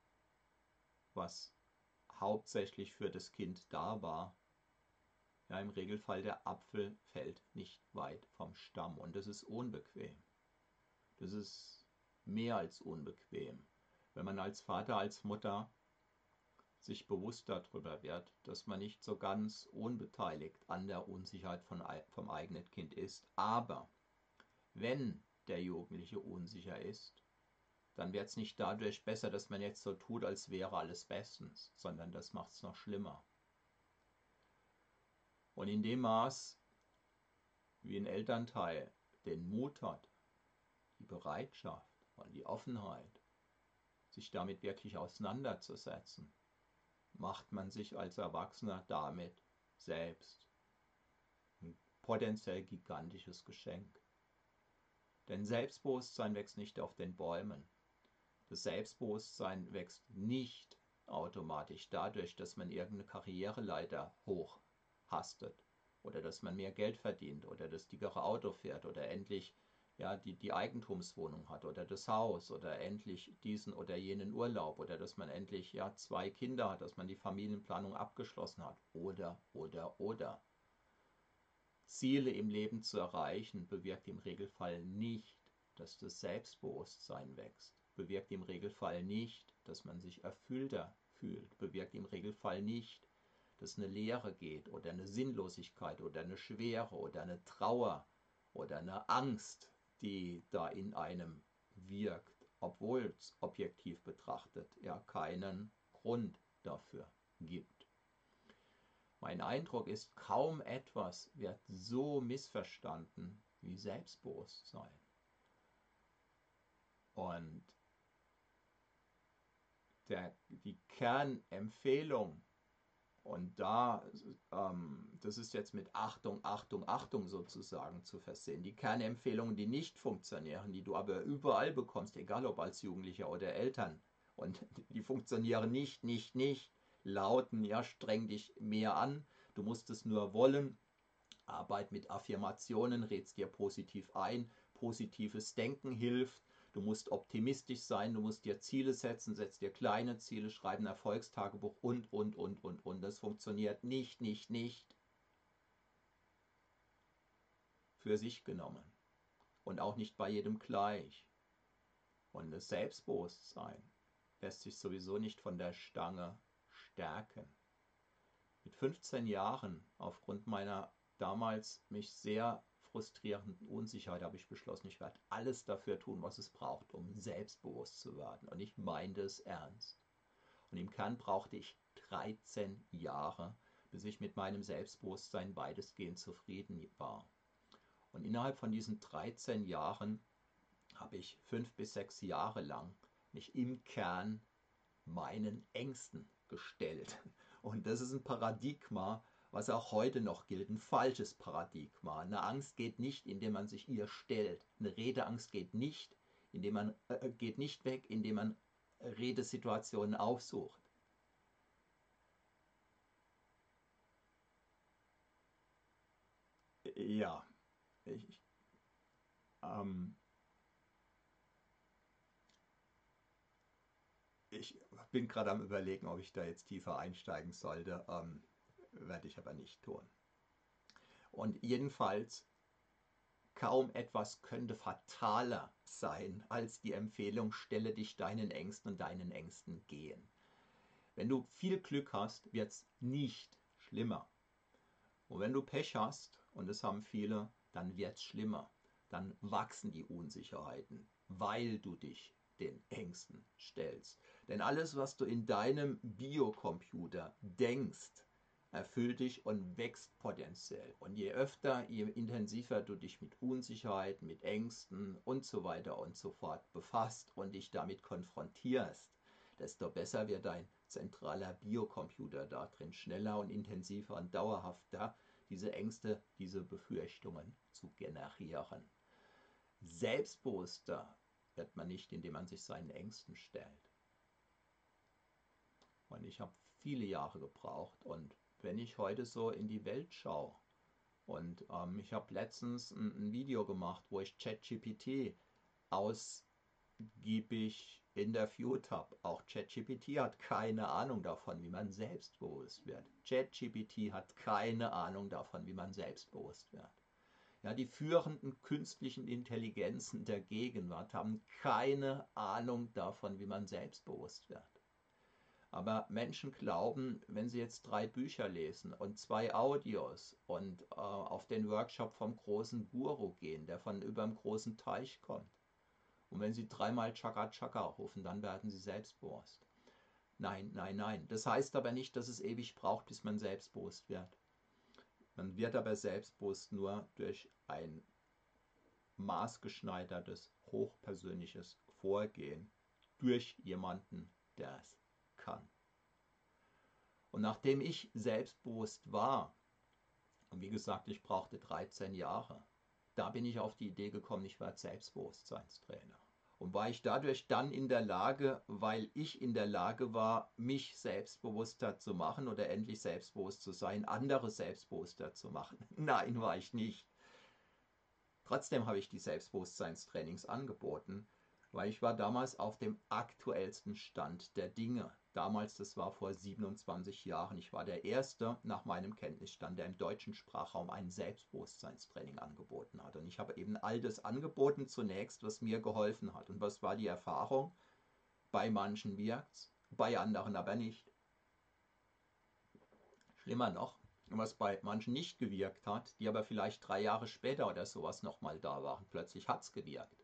was hauptsächlich für das Kind da war, ja, im Regelfall der Apfel fällt nicht weit vom Stamm und das ist unbequem. Das ist mehr als unbequem. Wenn man als Vater, als Mutter sich bewusst darüber wird, dass man nicht so ganz unbeteiligt an der Unsicherheit von, vom eigenen Kind ist. Aber wenn der Jugendliche unsicher ist, dann wird es nicht dadurch besser, dass man jetzt so tut, als wäre alles bestens, sondern das macht es noch schlimmer. Und in dem Maß, wie ein Elternteil den Mut hat, die Bereitschaft und die Offenheit, sich damit wirklich auseinanderzusetzen, macht man sich als Erwachsener damit selbst ein potenziell gigantisches Geschenk. Denn Selbstbewusstsein wächst nicht auf den Bäumen. Das Selbstbewusstsein wächst nicht automatisch dadurch, dass man irgendeine Karriereleiter hochhastet oder dass man mehr Geld verdient oder das dickere Auto fährt oder endlich ja, die, die Eigentumswohnung hat oder das Haus oder endlich diesen oder jenen Urlaub oder dass man endlich ja, zwei Kinder hat, dass man die Familienplanung abgeschlossen hat oder, oder, oder. Ziele im Leben zu erreichen, bewirkt im Regelfall nicht, dass das Selbstbewusstsein wächst, bewirkt im Regelfall nicht, dass man sich erfüllter fühlt, bewirkt im Regelfall nicht, dass eine Leere geht oder eine Sinnlosigkeit oder eine Schwere oder eine Trauer oder eine Angst, die da in einem wirkt, obwohl es objektiv betrachtet ja keinen Grund dafür gibt. Mein Eindruck ist, kaum etwas wird so missverstanden wie Selbstbewusstsein. Und der, die Kernempfehlung, und da, ähm, das ist jetzt mit Achtung, Achtung, Achtung sozusagen zu versehen. Die Kernempfehlungen, die nicht funktionieren, die du aber überall bekommst, egal ob als Jugendlicher oder Eltern, und die funktionieren nicht, nicht, nicht, lauten, ja, streng dich mehr an, du musst es nur wollen, Arbeit mit Affirmationen, red's dir positiv ein, positives Denken hilft. Du musst optimistisch sein, du musst dir Ziele setzen, setz dir kleine Ziele, schreib ein Erfolgstagebuch und, und, und, und, und. Das funktioniert nicht, nicht, nicht für sich genommen und auch nicht bei jedem gleich. Und das Selbstbewusstsein lässt sich sowieso nicht von der Stange stärken. Mit fünfzehn Jahren, aufgrund meiner damals mich sehr frustrierenden Unsicherheit, habe ich beschlossen, ich werde alles dafür tun, was es braucht, um selbstbewusst zu werden. Und ich meinte es ernst. Und im Kern brauchte ich dreizehn Jahre, bis ich mit meinem Selbstbewusstsein weitestgehend zufrieden war. Und innerhalb von diesen dreizehn Jahren habe ich fünf bis sechs Jahre lang mich im Kern meinen Ängsten gestellt. Und das ist ein Paradigma, was auch heute noch gilt, ein falsches Paradigma. Eine Angst geht nicht, indem man sich ihr stellt. Eine Redeangst geht nicht, indem man, äh, geht nicht weg, indem man Redesituationen aufsucht. Ja, ich, ähm, ich bin gerade am Überlegen, ob ich da jetzt tiefer einsteigen sollte. Ähm, werde ich aber nicht tun. Und jedenfalls, kaum etwas könnte fataler sein als die Empfehlung, stelle dich deinen Ängsten und deinen Ängsten gehen. Wenn du viel Glück hast, wird es nicht schlimmer. Und wenn du Pech hast, und das haben viele, dann wird es schlimmer. Dann wachsen die Unsicherheiten, weil du dich den Ängsten stellst. Denn alles, was du in deinem Biocomputer denkst, erfüllt dich und wächst potenziell. Und je öfter, je intensiver du dich mit Unsicherheit, mit Ängsten und so weiter und so fort befasst und dich damit konfrontierst, desto besser wird dein zentraler Biocomputer da drin, schneller und intensiver und dauerhafter diese Ängste, diese Befürchtungen zu generieren. Selbstbewusster wird man nicht, indem man sich seinen Ängsten stellt. Und ich habe viele Jahre gebraucht, und wenn ich heute so in die Welt schaue, und ähm, ich habe letztens ein, ein Video gemacht, wo ich ChatGPT ausgiebig interviewt habe. Auch ChatGPT hat keine Ahnung davon, wie man selbstbewusst wird. ChatGPT hat keine Ahnung davon, wie man selbstbewusst wird. Ja, die führenden künstlichen Intelligenzen der Gegenwart haben keine Ahnung davon, wie man selbstbewusst wird. Aber Menschen glauben, wenn sie jetzt drei Bücher lesen und zwei Audios und äh, auf den Workshop vom großen Guru gehen, der von über dem großen Teich kommt, und wenn sie dreimal Chaka Chaka rufen, dann werden sie selbstbewusst. Nein, nein, nein. Das heißt aber nicht, dass es ewig braucht, bis man selbstbewusst wird. Man wird aber selbstbewusst nur durch ein maßgeschneidertes, hochpersönliches Vorgehen durch jemanden, der es kann. Und nachdem ich selbstbewusst war, und wie gesagt, ich brauchte dreizehn Jahre, da bin ich auf die Idee gekommen, ich werde Selbstbewusstseinstrainer. Und war ich dadurch dann in der Lage, weil ich in der Lage war, mich selbstbewusster zu machen oder endlich selbstbewusst zu sein, andere selbstbewusster zu machen? Nein, war ich nicht. Trotzdem habe ich die Selbstbewusstseinstrainings angeboten, weil ich war damals auf dem aktuellsten Stand der Dinge. Damals, das war vor siebenundzwanzig Jahren, ich war der Erste nach meinem Kenntnisstand, der im deutschen Sprachraum ein Selbstbewusstseinstraining angeboten hat. Und ich habe eben all das angeboten zunächst, was mir geholfen hat. Und was war die Erfahrung? Bei manchen wirkt's, bei anderen aber nicht. Schlimmer noch, was bei manchen nicht gewirkt hat, die aber vielleicht drei Jahre später oder sowas nochmal da waren. Plötzlich hat es gewirkt.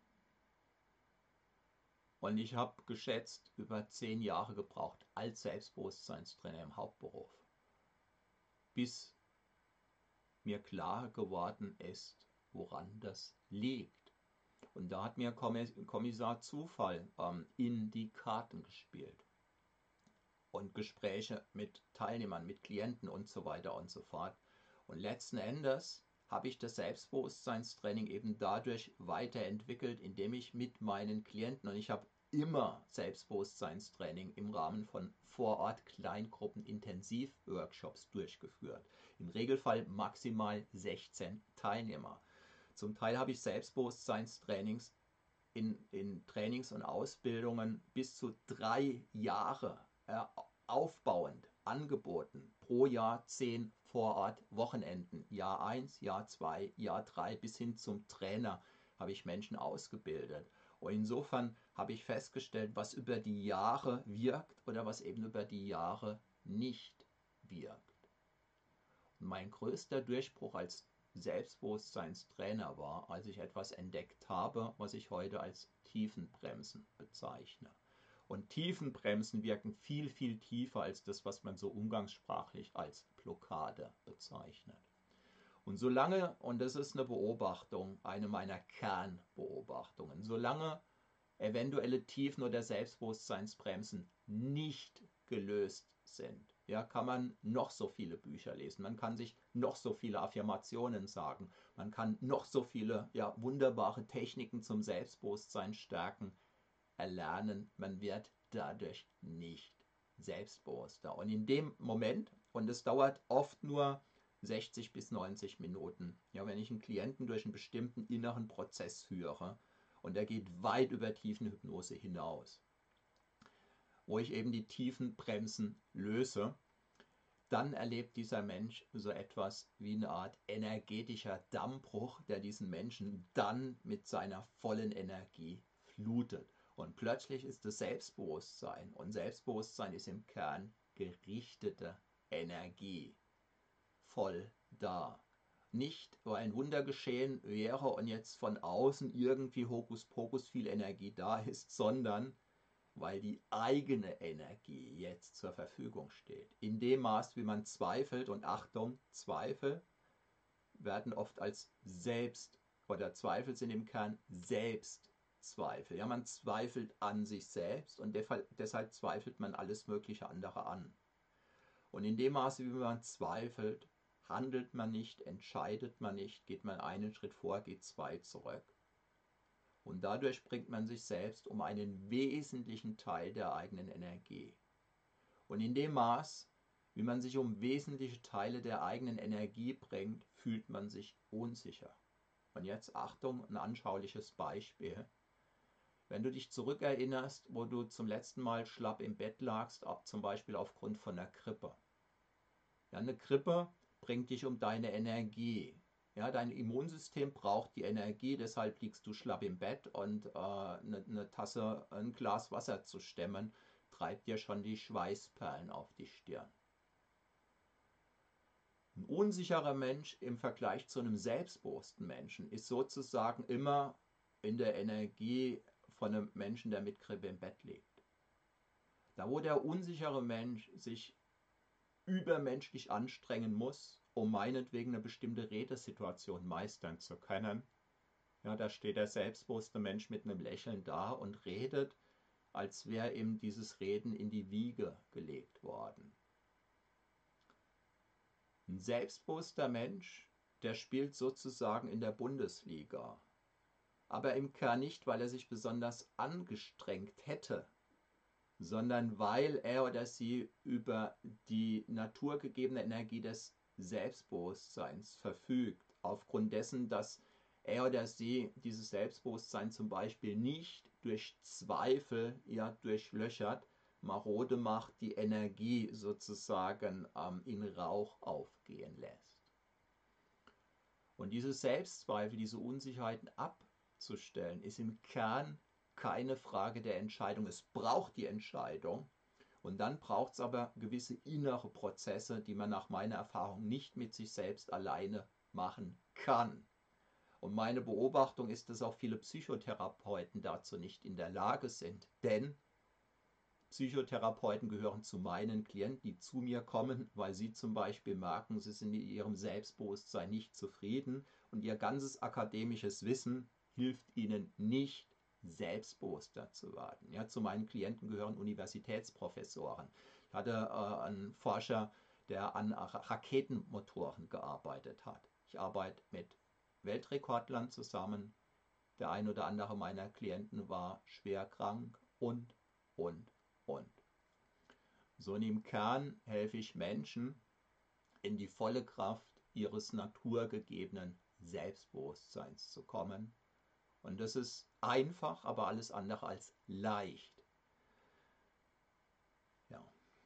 Und ich habe geschätzt über zehn Jahre gebraucht als Selbstbewusstseinstrainer im Hauptberuf, bis mir klar geworden ist, woran das liegt. Und da hat mir Kommissar Zufall ähm, in die Karten gespielt. Und Gespräche mit Teilnehmern, mit Klienten und so weiter und so fort. Und letzten Endes habe ich das Selbstbewusstseinstraining eben dadurch weiterentwickelt, indem ich mit meinen Klienten, und ich habe immer Selbstbewusstseinstraining im Rahmen von Vorort Kleingruppen Intensivworkshops durchgeführt. Im Regelfall maximal sechzehn Teilnehmer. Zum Teil habe ich Selbstbewusstseinstrainings in, in Trainings und Ausbildungen bis zu drei Jahre äh, aufbauend angeboten. Pro Jahr zehn Vorort-Wochenenden. Jahr eins, Jahr zwei, Jahr drei bis hin zum Trainer habe ich Menschen ausgebildet. Und insofern habe ich festgestellt, was über die Jahre wirkt oder was eben über die Jahre nicht wirkt. Und mein größter Durchbruch als Selbstbewusstseinstrainer war, als ich etwas entdeckt habe, was ich heute als Tiefenbremsen bezeichne. Und Tiefenbremsen wirken viel, viel tiefer als das, was man so umgangssprachlich als Blockade bezeichnet. Und solange, und das ist eine Beobachtung, eine meiner Kernbeobachtungen, solange eventuelle Tiefen oder Selbstbewusstseinsbremsen nicht gelöst sind, ja, kann man noch so viele Bücher lesen, man kann sich noch so viele Affirmationen sagen, man kann noch so viele ja, wunderbare Techniken zum Selbstbewusstsein stärken, erlernen, man wird dadurch nicht selbstbewusster. Und in dem Moment, und es dauert oft nur sechzig bis neunzig Minuten, ja, wenn ich einen Klienten durch einen bestimmten inneren Prozess führe, und der geht weit über Tiefenhypnose hinaus, wo ich eben die Tiefenbremsen löse, dann erlebt dieser Mensch so etwas wie eine Art energetischer Dammbruch, der diesen Menschen dann mit seiner vollen Energie flutet. Und plötzlich ist das Selbstbewusstsein, und Selbstbewusstsein ist im Kern gerichtete Energie, voll da. Nicht, weil ein Wunder geschehen wäre und jetzt von außen irgendwie Hokuspokus viel Energie da ist, sondern weil die eigene Energie jetzt zur Verfügung steht. In dem Maß, wie man zweifelt, und Achtung, Zweifel werden oft als Selbst, oder Zweifel sind im Kern Selbstzweifel. Ja, man zweifelt an sich selbst und deshalb zweifelt man alles mögliche andere an. Und in dem Maße, wie man zweifelt, handelt man nicht, entscheidet man nicht, geht man einen Schritt vor, geht zwei zurück. Und dadurch bringt man sich selbst um einen wesentlichen Teil der eigenen Energie. Und in dem Maß, wie man sich um wesentliche Teile der eigenen Energie bringt, fühlt man sich unsicher. Und jetzt Achtung, ein anschauliches Beispiel. Wenn du dich zurückerinnerst, wo du zum letzten Mal schlapp im Bett lagst, zum Beispiel aufgrund von einer Grippe. Ja, eine Grippe bringt dich um deine Energie. Ja, dein Immunsystem braucht die Energie, deshalb liegst du schlapp im Bett, und äh, eine, eine Tasse, ein Glas Wasser zu stemmen, treibt dir schon die Schweißperlen auf die Stirn. Ein unsicherer Mensch im Vergleich zu einem selbstbewussten Menschen ist sozusagen immer in der Energie von einem Menschen, der mit Grippe im Bett liegt. Da wo der unsichere Mensch sich übermenschlich anstrengen muss, um meinetwegen eine bestimmte Redesituation meistern zu können, ja, da steht der selbstbewusste Mensch mit einem Lächeln da und redet, als wäre ihm dieses Reden in die Wiege gelegt worden. Ein selbstbewusster Mensch, der spielt sozusagen in der Bundesliga, aber im Kern nicht, weil er sich besonders angestrengt hätte, sondern weil er oder sie über die naturgegebene Energie des Selbstbewusstseins verfügt, aufgrund dessen, dass er oder sie dieses Selbstbewusstsein zum Beispiel nicht durch Zweifel ja durchlöchert, marode macht, die Energie sozusagen ähm, in Rauch aufgehen lässt. Und diese Selbstzweifel, diese Unsicherheiten abzustellen, ist im Kern keine Frage der Entscheidung. Es braucht die Entscheidung, und dann braucht es aber gewisse innere Prozesse, die man nach meiner Erfahrung nicht mit sich selbst alleine machen kann. Und meine Beobachtung ist, dass auch viele Psychotherapeuten dazu nicht in der Lage sind, denn Psychotherapeuten gehören zu meinen Klienten, die zu mir kommen, weil sie zum Beispiel merken, sie sind in ihrem Selbstbewusstsein nicht zufrieden und ihr ganzes akademisches Wissen hilft ihnen nicht, selbstbewusster zu werden. Ja, zu meinen Klienten gehören Universitätsprofessoren. Ich hatte äh, einen Forscher, der an Raketenmotoren gearbeitet hat. Ich arbeite mit Weltrekordlern zusammen. Der ein oder andere meiner Klienten war schwer krank und, und, und. So und im Kern helfe ich Menschen, in die volle Kraft ihres naturgegebenen Selbstbewusstseins zu kommen. Und das ist einfach, aber alles andere als leicht. Ja.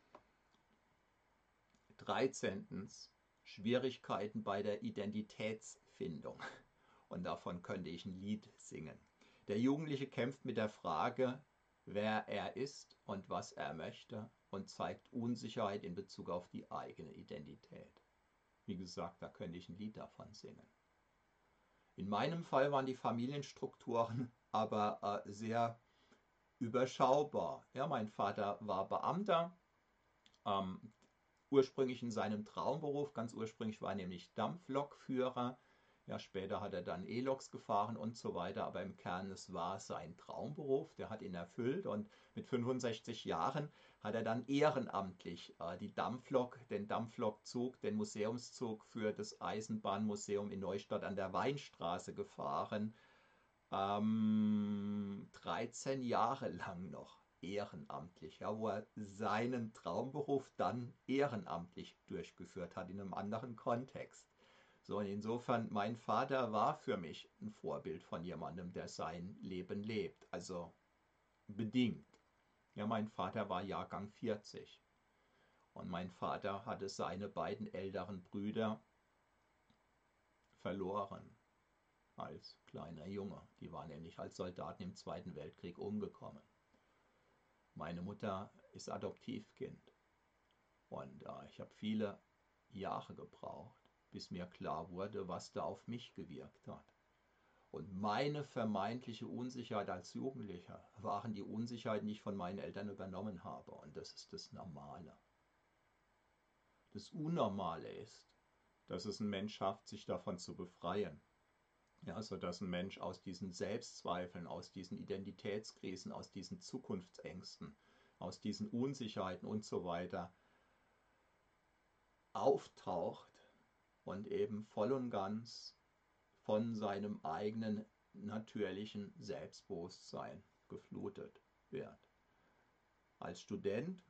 dreizehntens. Schwierigkeiten bei der Identitätsfindung. Und davon könnte ich ein Lied singen. Der Jugendliche kämpft mit der Frage, wer er ist und was er möchte und zeigt Unsicherheit in Bezug auf die eigene Identität. Wie gesagt, da könnte ich ein Lied davon singen. In meinem Fall waren die Familienstrukturen aber äh, sehr überschaubar. Ja, mein Vater war Beamter, ähm, ursprünglich in seinem Traumberuf, ganz ursprünglich war er nämlich Dampflokführer. Ja, später hat er dann E-Loks gefahren und so weiter, aber im Kern, es war sein Traumberuf, der hat ihn erfüllt und mit fünfundsechzig Jahren hat er dann ehrenamtlich äh, die Dampflok, den Dampflokzug, den Museumszug für das Eisenbahnmuseum in Neustadt an der Weinstraße gefahren. Ähm, dreizehn Jahre lang noch ehrenamtlich, ja, wo er seinen Traumberuf dann ehrenamtlich durchgeführt hat, in einem anderen Kontext. So, und insofern, mein Vater war für mich ein Vorbild von jemandem, der sein Leben lebt, also bedingt. Ja, mein Vater war Jahrgang vierzig und mein Vater hatte seine beiden älteren Brüder verloren als kleiner Junge. Die waren nämlich als Soldaten im Zweiten Weltkrieg umgekommen. Meine Mutter ist Adoptivkind und äh, ich habe viele Jahre gebraucht, bis mir klar wurde, was da auf mich gewirkt hat. Und meine vermeintliche Unsicherheit als Jugendlicher waren die Unsicherheiten, die ich von meinen Eltern übernommen habe. Und das ist das Normale. Das Unnormale ist, dass es ein Mensch schafft, sich davon zu befreien. Ja, sodass ein Mensch aus diesen Selbstzweifeln, aus diesen Identitätskrisen, aus diesen Zukunftsängsten, aus diesen Unsicherheiten und so weiter auftaucht und eben voll und ganz von seinem eigenen natürlichen Selbstbewusstsein geflutet wird. Als Student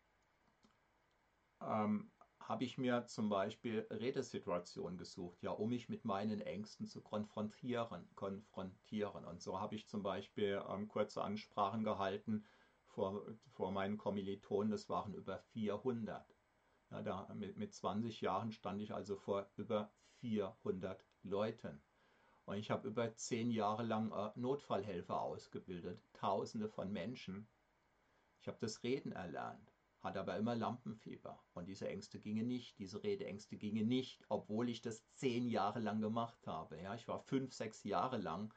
ähm, habe ich mir zum Beispiel Redesituationen gesucht, ja, um mich mit meinen Ängsten zu konfrontieren. konfrontieren. Und so habe ich zum Beispiel ähm, kurze Ansprachen gehalten vor, vor meinen Kommilitonen, das waren über vierhundert. Ja, da, mit, mit zwanzig Jahren stand ich also vor über vierhundert Leuten. Und ich habe über zehn Jahre lang äh, Notfallhelfer ausgebildet, Tausende von Menschen. Ich habe das Reden erlernt, hatte aber immer Lampenfieber. Und diese Ängste gingen nicht, diese Redeängste gingen nicht, obwohl ich das zehn Jahre lang gemacht habe. Ja, ich war fünf, sechs Jahre lang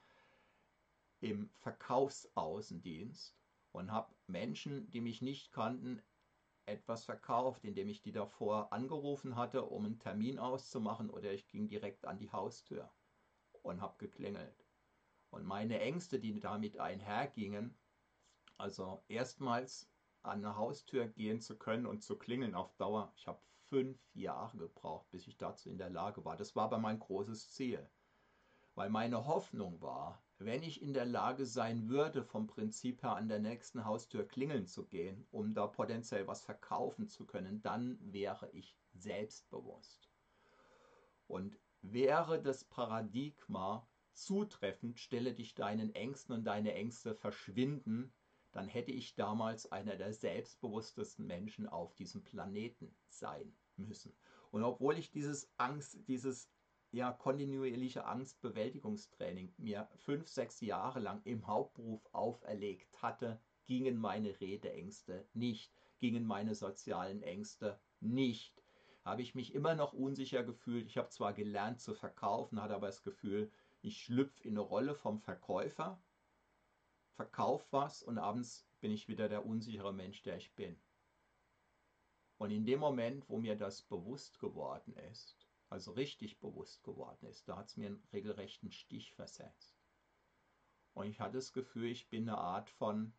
im Verkaufsaußendienst und habe Menschen, die mich nicht kannten, etwas verkauft, indem ich die davor angerufen hatte, um einen Termin auszumachen, oder ich ging direkt an die Haustür und habe geklingelt. Und meine Ängste, die damit einhergingen, also erstmals an eine Haustür gehen zu können und zu klingeln auf Dauer, ich habe fünf Jahre gebraucht, bis ich dazu in der Lage war. Das war aber mein großes Ziel, weil meine Hoffnung war, wenn ich in der Lage sein würde, vom Prinzip her an der nächsten Haustür klingeln zu gehen, um da potenziell was verkaufen zu können, dann wäre ich selbstbewusst. Und wäre das Paradigma zutreffend, stelle dich deinen Ängsten und deine Ängste verschwinden, dann hätte ich damals einer der selbstbewusstesten Menschen auf diesem Planeten sein müssen. Und obwohl ich dieses Angst, dieses ja, kontinuierliche Angstbewältigungstraining mir fünf, sechs Jahre lang im Hauptberuf auferlegt hatte, gingen meine Redeängste nicht, gingen meine sozialen Ängste nicht. Habe ich mich immer noch unsicher gefühlt. Ich habe zwar gelernt zu verkaufen, hatte aber das Gefühl, ich schlüpfe in eine Rolle vom Verkäufer, verkaufe was und abends bin ich wieder der unsichere Mensch, der ich bin. Und in dem Moment, wo mir das bewusst geworden ist, also richtig bewusst geworden ist, da hat es mir einen regelrechten Stich versetzt. Und ich hatte das Gefühl, ich bin eine Art von,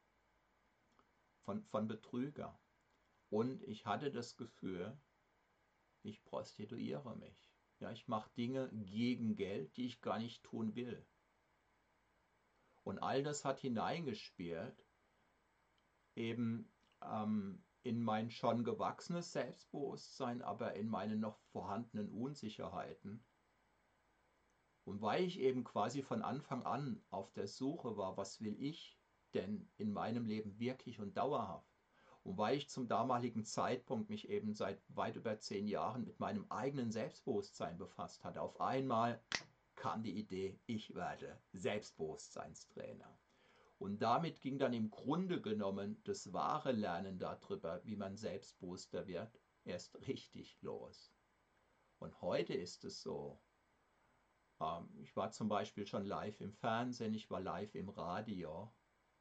von, von Betrüger. Und ich hatte das Gefühl, ich prostituiere mich. Ja, ich mache Dinge gegen Geld, die ich gar nicht tun will. Und all das hat hineingespielt, eben ähm, in mein schon gewachsenes Selbstbewusstsein, aber in meine noch vorhandenen Unsicherheiten. Und weil ich eben quasi von Anfang an auf der Suche war, was will ich denn in meinem Leben wirklich und dauerhaft? Und weil ich zum damaligen Zeitpunkt mich eben seit weit über zehn Jahren mit meinem eigenen Selbstbewusstsein befasst hatte, auf einmal kam die Idee, ich werde Selbstbewusstseinstrainer. Und damit ging dann im Grunde genommen das wahre Lernen darüber, wie man selbstbewusster wird, erst richtig los. Und heute ist es so, ähm, ich war zum Beispiel schon live im Fernsehen, ich war live im Radio.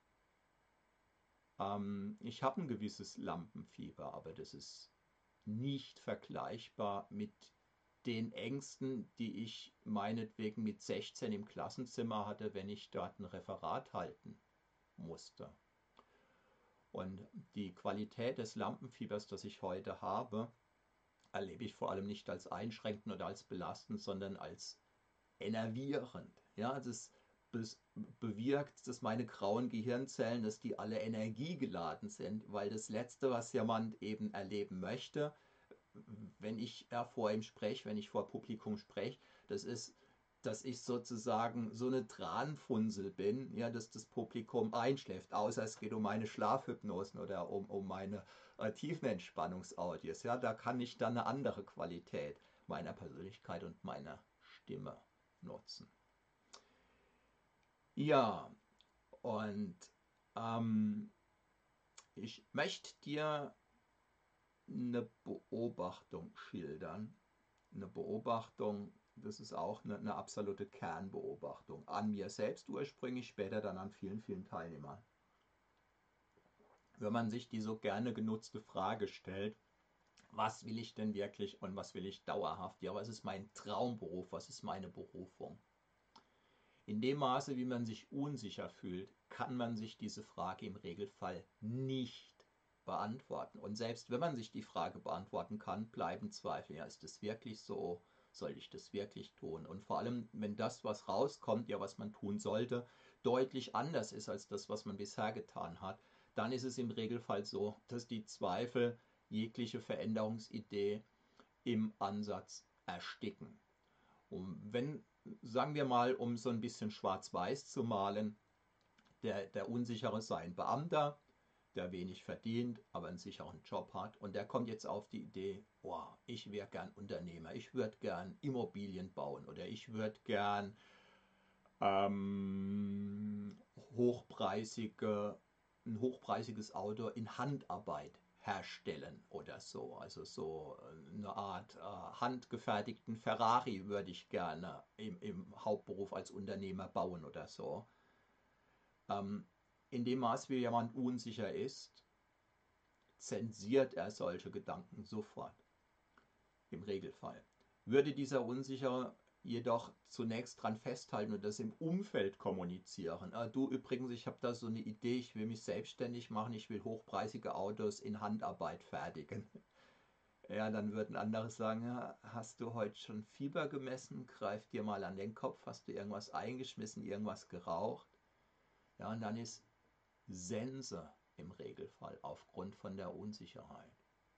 Ähm, ich habe ein gewisses Lampenfieber, aber das ist nicht vergleichbar mit den Ängsten, die ich meinetwegen mit sechzehn im Klassenzimmer hatte, wenn ich dort ein Referat halten musste. Und die Qualität des Lampenfiebers, das ich heute habe, erlebe ich vor allem nicht als einschränkend oder als belastend, sondern als enervierend. Ja, das bewirkt, dass meine grauen Gehirnzellen, dass die alle energiegeladen sind, weil das Letzte, was jemand eben erleben möchte, wenn ich ja, vor ihm spreche, wenn ich vor Publikum spreche, das ist, dass ich sozusagen so eine Tranfunsel bin, ja, dass das Publikum einschläft, außer es geht um meine Schlafhypnosen oder um, um meine äh, Tiefenentspannungsaudios. Ja, da kann ich dann eine andere Qualität meiner Persönlichkeit und meiner Stimme nutzen. Ja, und ähm, ich möchte dir eine Beobachtung schildern. Eine Beobachtung, das ist auch eine, eine absolute Kernbeobachtung. An mir selbst ursprünglich, später dann an vielen, vielen Teilnehmern. Wenn man sich die so gerne genutzte Frage stellt, was will ich denn wirklich und was will ich dauerhaft? Ja, was ist mein Traumberuf? Was ist meine Berufung? In dem Maße, wie man sich unsicher fühlt, kann man sich diese Frage im Regelfall nicht beantworten. Und selbst wenn man sich die Frage beantworten kann, bleiben Zweifel. Ja, ist das wirklich so? Soll ich das wirklich tun? Und vor allem, wenn das, was rauskommt, ja, was man tun sollte, deutlich anders ist als das, was man bisher getan hat, dann ist es im Regelfall so, dass die Zweifel jegliche Veränderungsidee im Ansatz ersticken. Und wenn, sagen wir mal, um so ein bisschen schwarz-weiß zu malen, der, der Unsichere sei ein Beamter, der wenig verdient, aber einen sicheren Job hat. Und der kommt jetzt auf die Idee, oh, ich wäre gern Unternehmer, ich würde gern Immobilien bauen oder ich würde gern ähm, hochpreisige, ein hochpreisiges Auto in Handarbeit herstellen oder so. Also so eine Art äh, handgefertigten Ferrari würde ich gerne im, im Hauptberuf als Unternehmer bauen oder so. Ähm, in dem Maß, wie jemand unsicher ist, zensiert er solche Gedanken sofort, im Regelfall. Würde dieser Unsichere jedoch zunächst dran festhalten und das im Umfeld kommunizieren. Ah, du übrigens, ich habe da so eine Idee, ich will mich selbstständig machen, ich will hochpreisige Autos in Handarbeit fertigen. Ja, dann würden andere sagen, ja, hast du heute schon Fieber gemessen? Greif dir mal an den Kopf, hast du irgendwas eingeschmissen, irgendwas geraucht? Ja, und dann ist Sense im Regelfall aufgrund von der Unsicherheit.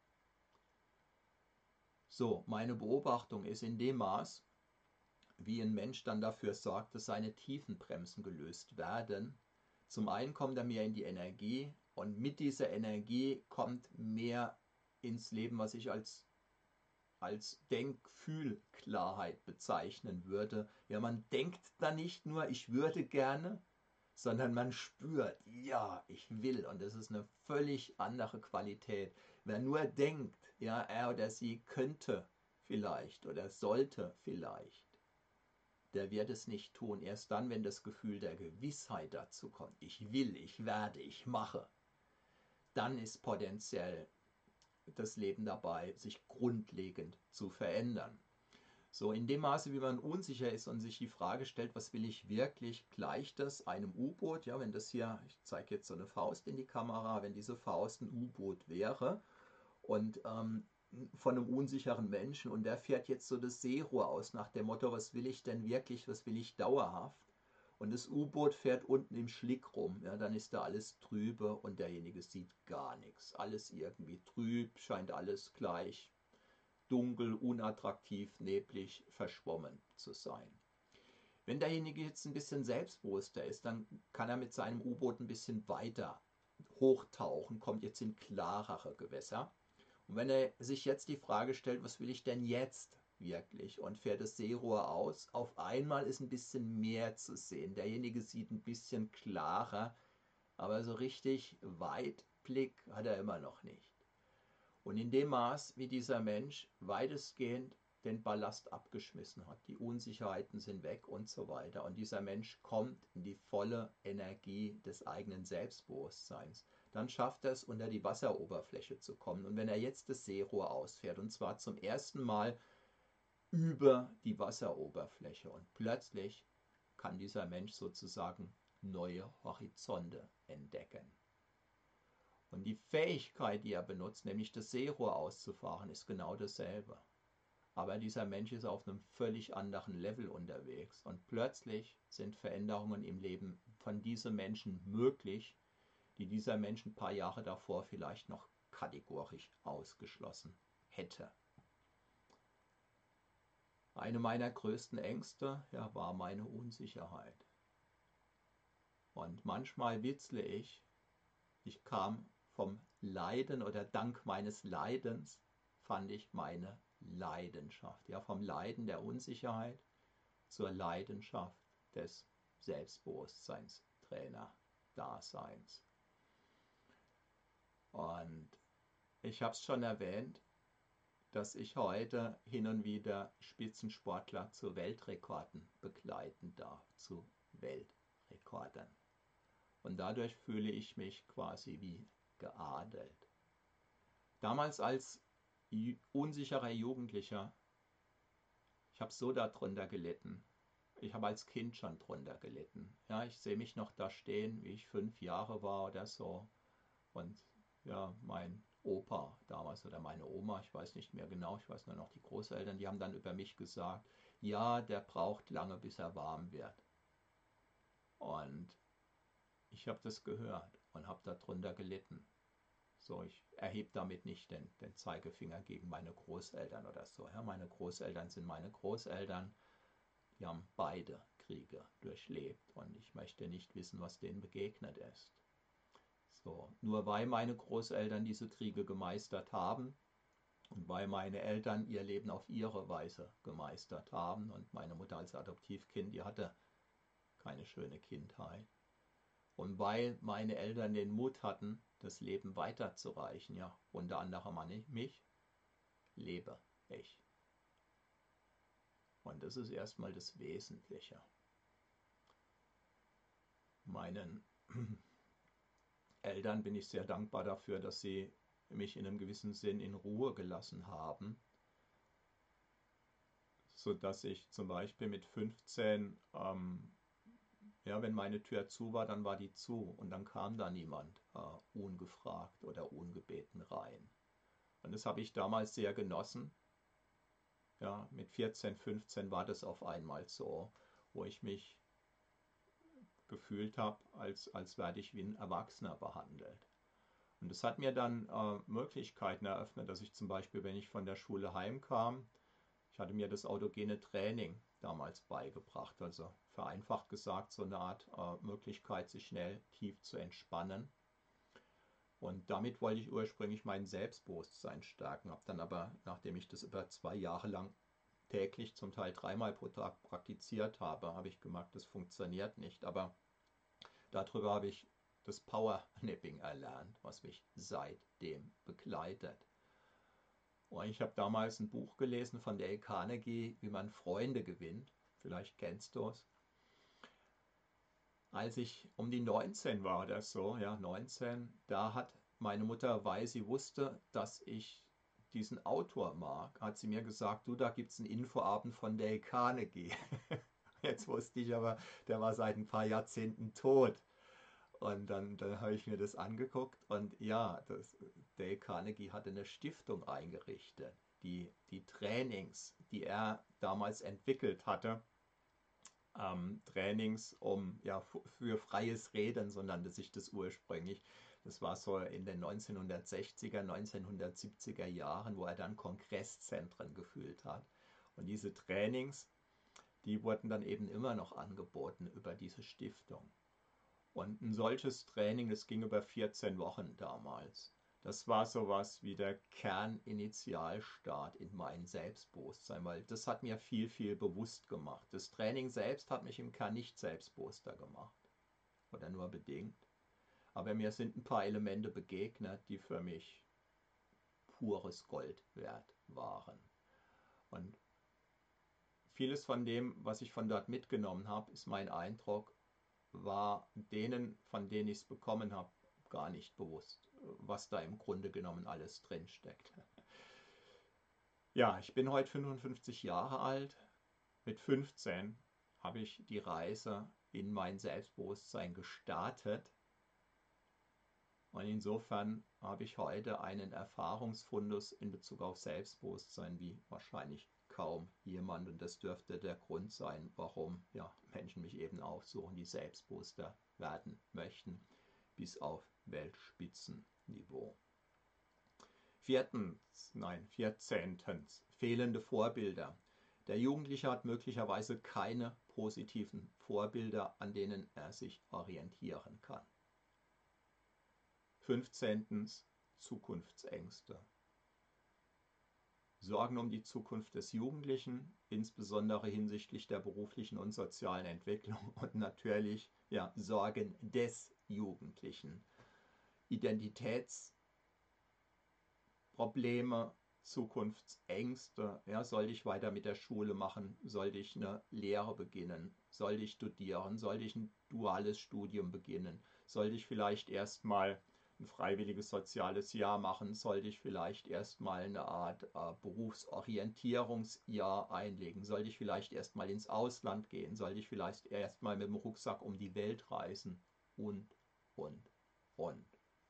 So, meine Beobachtung ist in dem Maß, wie ein Mensch dann dafür sorgt, dass seine Tiefenbremsen gelöst werden. Zum einen kommt er mehr in die Energie und mit dieser Energie kommt mehr ins Leben, was ich als, als Denk-Fühl-Klarheit bezeichnen würde. Ja, man denkt da nicht nur, ich würde gerne, sondern man spürt, ja, ich will. Und das ist eine völlig andere Qualität. Wer nur denkt, ja, er oder sie könnte vielleicht oder sollte vielleicht, der wird es nicht tun. Erst dann, wenn das Gefühl der Gewissheit dazu kommt, ich will, ich werde, ich mache, dann ist potenziell das Leben dabei, sich grundlegend zu verändern. So, in dem Maße, wie man unsicher ist und sich die Frage stellt, was will ich wirklich, gleicht das einem U-Boot? Ja, wenn das hier, ich zeige jetzt so eine Faust in die Kamera, wenn diese Faust ein U-Boot wäre und ähm, von einem unsicheren Menschen und der fährt jetzt so das Seerohr aus nach dem Motto, was will ich denn wirklich, was will ich dauerhaft? Und das U-Boot fährt unten im Schlick rum, ja, dann ist da alles trübe und derjenige sieht gar nichts. Alles irgendwie trüb, scheint alles gleich dunkel, unattraktiv, neblig, verschwommen zu sein. Wenn derjenige jetzt ein bisschen selbstbewusster ist, dann kann er mit seinem U-Boot ein bisschen weiter hochtauchen, kommt jetzt in klarere Gewässer. Und wenn er sich jetzt die Frage stellt, was will ich denn jetzt wirklich, und fährt das Seerohr aus, auf einmal ist ein bisschen mehr zu sehen. Derjenige sieht ein bisschen klarer, aber so richtig Weitblick hat er immer noch nicht. Und in dem Maß, wie dieser Mensch weitestgehend den Ballast abgeschmissen hat, die Unsicherheiten sind weg und so weiter, und dieser Mensch kommt in die volle Energie des eigenen Selbstbewusstseins, dann schafft er es, unter die Wasseroberfläche zu kommen. Und wenn er jetzt das Seerohr ausfährt, und zwar zum ersten Mal über die Wasseroberfläche, und plötzlich kann dieser Mensch sozusagen neue Horizonte entdecken. Und die Fähigkeit, die er benutzt, nämlich das Seerohr auszufahren, ist genau dasselbe. Aber dieser Mensch ist auf einem völlig anderen Level unterwegs. Und plötzlich sind Veränderungen im Leben von diesem Menschen möglich, die dieser Mensch ein paar Jahre davor vielleicht noch kategorisch ausgeschlossen hätte. Eine meiner größten Ängste, ja, war meine Unsicherheit. Und manchmal witzle ich, ich kam vom Leiden, oder dank meines Leidens fand ich meine Leidenschaft. Ja, vom Leiden der Unsicherheit zur Leidenschaft des Selbstbewusstseinstrainer-Daseins. Und ich habe es schon erwähnt, dass ich heute hin und wieder Spitzensportler zu Weltrekorden begleiten darf, zu Weltrekorden. Und dadurch fühle ich mich quasi wie geadelt. Damals als unsicherer Jugendlicher, ich habe so darunter gelitten. Ich habe als Kind schon drunter gelitten. Ja, ich sehe mich noch da stehen, wie ich fünf Jahre war oder so. Und ja, mein Opa damals oder meine Oma, ich weiß nicht mehr genau, ich weiß nur noch die Großeltern, die haben dann über mich gesagt, ja, der braucht lange, bis er warm wird. Und ich habe das gehört und habe darunter gelitten. So, ich erhebe damit nicht den, den Zeigefinger gegen meine Großeltern oder so. Ja, meine Großeltern sind meine Großeltern. Die haben beide Kriege durchlebt und ich möchte nicht wissen, was denen begegnet ist. So, nur weil meine Großeltern diese Kriege gemeistert haben und weil meine Eltern ihr Leben auf ihre Weise gemeistert haben, und meine Mutter als Adoptivkind, die hatte keine schöne Kindheit. Und weil meine Eltern den Mut hatten, das Leben weiterzureichen, ja, unter anderem an mich, lebe ich. Und das ist erstmal das Wesentliche. Meinen Eltern bin ich sehr dankbar dafür, dass sie mich in einem gewissen Sinn in Ruhe gelassen haben, sodass ich zum Beispiel mit fünfzehn, ähm, ja, wenn meine Tür zu war, dann war die zu und dann kam da niemand äh, ungefragt oder ungebeten rein. Und das habe ich damals sehr genossen. Ja, mit vierzehn, fünfzehn war das auf einmal so, wo ich mich gefühlt habe, als, als werde ich wie ein Erwachsener behandelt. Und das hat mir dann äh, Möglichkeiten eröffnet, dass ich zum Beispiel, wenn ich von der Schule heimkam, ich hatte mir das autogene Training damals beigebracht, also vereinfacht gesagt so eine Art äh, Möglichkeit, sich schnell tief zu entspannen. Und damit wollte ich ursprünglich mein Selbstbewusstsein stärken, habe dann aber, nachdem ich das über zwei Jahre lang täglich, zum Teil dreimal pro Tag praktiziert habe, habe ich gemerkt, das funktioniert nicht. Aber darüber habe ich das Powernapping erlernt, was mich seitdem begleitet. Und ich habe damals ein Buch gelesen von Dale Carnegie, wie man Freunde gewinnt. Vielleicht kennst du es. Als ich um die neunzehn war oder so, ja, neunzehn, da hat meine Mutter, weil sie wusste, dass ich diesen Autor mag, hat sie mir gesagt, du, da gibt es einen Infoabend von Dale Carnegie. Jetzt wusste ich aber, der war seit ein paar Jahrzehnten tot. Und dann, dann habe ich mir das angeguckt und ja, das, Dale Carnegie hatte eine Stiftung eingerichtet, die die Trainings, die er damals entwickelt hatte, ähm, Trainings um, ja, für freies Reden, so nannte sich das ursprünglich. Das war so in den neunzehnhundertsechziger, neunzehnhundertsiebziger Jahren, wo er dann Kongresszentren gefüllt hat. Und diese Trainings, die wurden dann eben immer noch angeboten über diese Stiftung. Und ein solches Training, das ging über vierzehn Wochen damals. Das war sowas wie der Kerninitialstart in mein Selbstbewusstsein, weil das hat mir viel, viel bewusst gemacht. Das Training selbst hat mich im Kern nicht selbstbewusster gemacht oder nur bedingt. Aber mir sind ein paar Elemente begegnet, die für mich pures Gold wert waren. Und vieles von dem, was ich von dort mitgenommen habe, ist mein Eindruck, war denen, von denen ich es bekommen habe, gar nicht bewusst, was da im Grunde genommen alles drin steckt. Ja, ich bin heute fünfundfünfzig Jahre alt. Mit fünfzehn habe ich die Reise in mein Selbstbewusstsein gestartet. Und insofern habe ich heute einen Erfahrungsfundus in Bezug auf Selbstbewusstsein wie wahrscheinlich kaum jemand. Und das dürfte der Grund sein, warum ja, Menschen mich eben aufsuchen, die selbstbewusster werden möchten, bis auf Weltspitzenniveau. Viertens, nein, vierzehntens, fehlende Vorbilder. Der Jugendliche hat möglicherweise keine positiven Vorbilder, an denen er sich orientieren kann. fünfzehntens, Zukunftsängste. Sorgen um die Zukunft des Jugendlichen, insbesondere hinsichtlich der beruflichen und sozialen Entwicklung und natürlich ja, Sorgen des Jugendlichen. Identitätsprobleme, Zukunftsängste. Ja, soll ich weiter mit der Schule machen? Soll ich eine Lehre beginnen? Soll ich studieren? Soll ich ein duales Studium beginnen? Soll ich vielleicht erstmal ein freiwilliges soziales Jahr machen? Sollte ich vielleicht erstmal eine Art äh, Berufsorientierungsjahr einlegen? Sollte ich vielleicht erstmal ins Ausland gehen? Sollte ich vielleicht erstmal mit dem Rucksack um die Welt reisen? Und, und, und.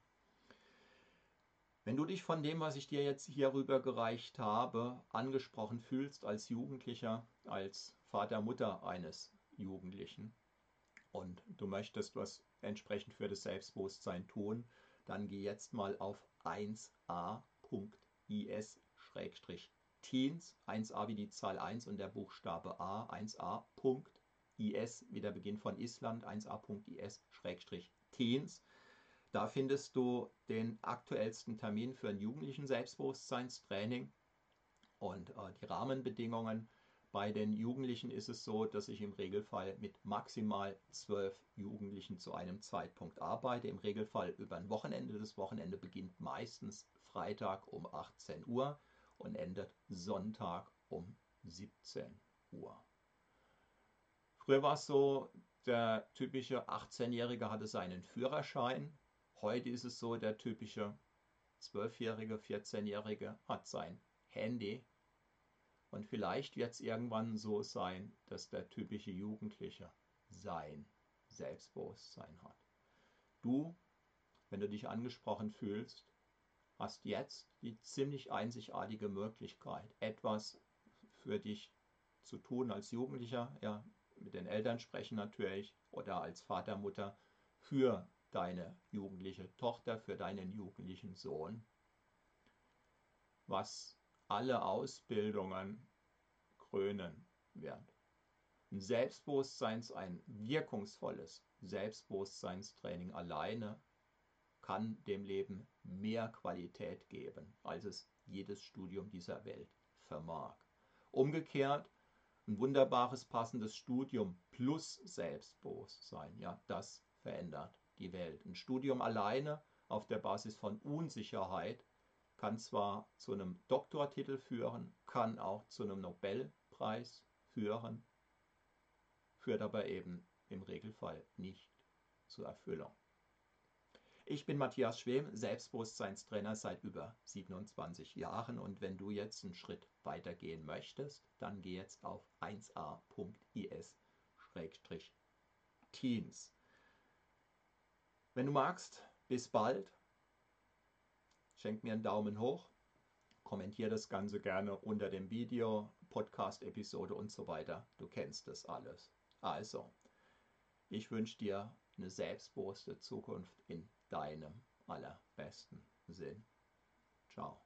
Wenn du dich von dem, was ich dir jetzt hier rübergereicht habe, angesprochen fühlst als Jugendlicher, als Vater, Mutter eines Jugendlichen und du möchtest was entsprechend für das Selbstbewusstsein tun, dann geh jetzt mal auf eins a punkt is Schrägstrich Teens, eins a wie die Zahl eins und der Buchstabe A, eins a punkt is wie der Beginn von Island, eins a punkt is Schrägstrich Teens. Da findest du den aktuellsten Termin für ein jugendlichen Selbstbewusstseinstraining und äh, die Rahmenbedingungen. Bei den Jugendlichen ist es so, dass ich im Regelfall mit maximal zwölf Jugendlichen zu einem Zeitpunkt arbeite. Im Regelfall über ein Wochenende. Das Wochenende beginnt meistens Freitag um achtzehn Uhr und endet Sonntag um siebzehn Uhr. Früher war es so, der typische achtzehnjährige hatte seinen Führerschein. Heute ist es so, der typische zwölfjährige, vierzehnjährige hat sein Handy. Und vielleicht wird es irgendwann so sein, dass der typische Jugendliche sein Selbstbewusstsein hat. Du, wenn du dich angesprochen fühlst, hast jetzt die ziemlich einzigartige Möglichkeit, etwas für dich zu tun als Jugendlicher, ja, mit den Eltern sprechen natürlich, oder als Vater, Mutter, für deine jugendliche Tochter, für deinen jugendlichen Sohn, was alle Ausbildungen krönen wird. Ein Selbstbewusstseins, ein wirkungsvolles Selbstbewusstseinstraining alleine kann dem Leben mehr Qualität geben, als es jedes Studium dieser Welt vermag. Umgekehrt, ein wunderbares, passendes Studium plus Selbstbewusstsein, ja, das verändert die Welt. Ein Studium alleine auf der Basis von Unsicherheit kann zwar zu einem Doktortitel führen, kann auch zu einem Nobelpreis führen, führt aber eben im Regelfall nicht zur Erfüllung. Ich bin Matthias Schwem, Selbstbewusstseinstrainer seit über siebenundzwanzig Jahren und wenn du jetzt einen Schritt weitergehen möchtest, dann geh jetzt auf eins a punkt is Schrägstrich Teens. Wenn du magst, bis bald. Schenk mir einen Daumen hoch, kommentiere das Ganze gerne unter dem Video, Podcast-Episode und so weiter. Du kennst das alles. Also, ich wünsche dir eine selbstbewusste Zukunft in deinem allerbesten Sinn. Ciao.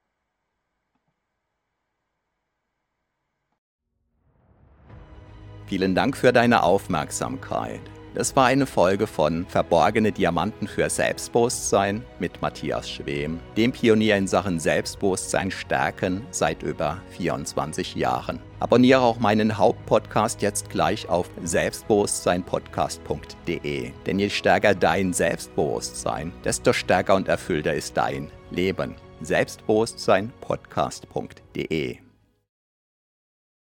Vielen Dank für deine Aufmerksamkeit. Das war eine Folge von Verborgene Diamanten für Selbstbewusstsein mit Matthias Schwem, dem Pionier in Sachen Selbstbewusstsein stärken seit über vierundzwanzig Jahren. Abonniere auch meinen Hauptpodcast jetzt gleich auf selbstbewusstsein podcast punkt de. Denn je stärker dein Selbstbewusstsein, desto stärker und erfüllter ist dein Leben. selbstbewusstsein podcast punkt de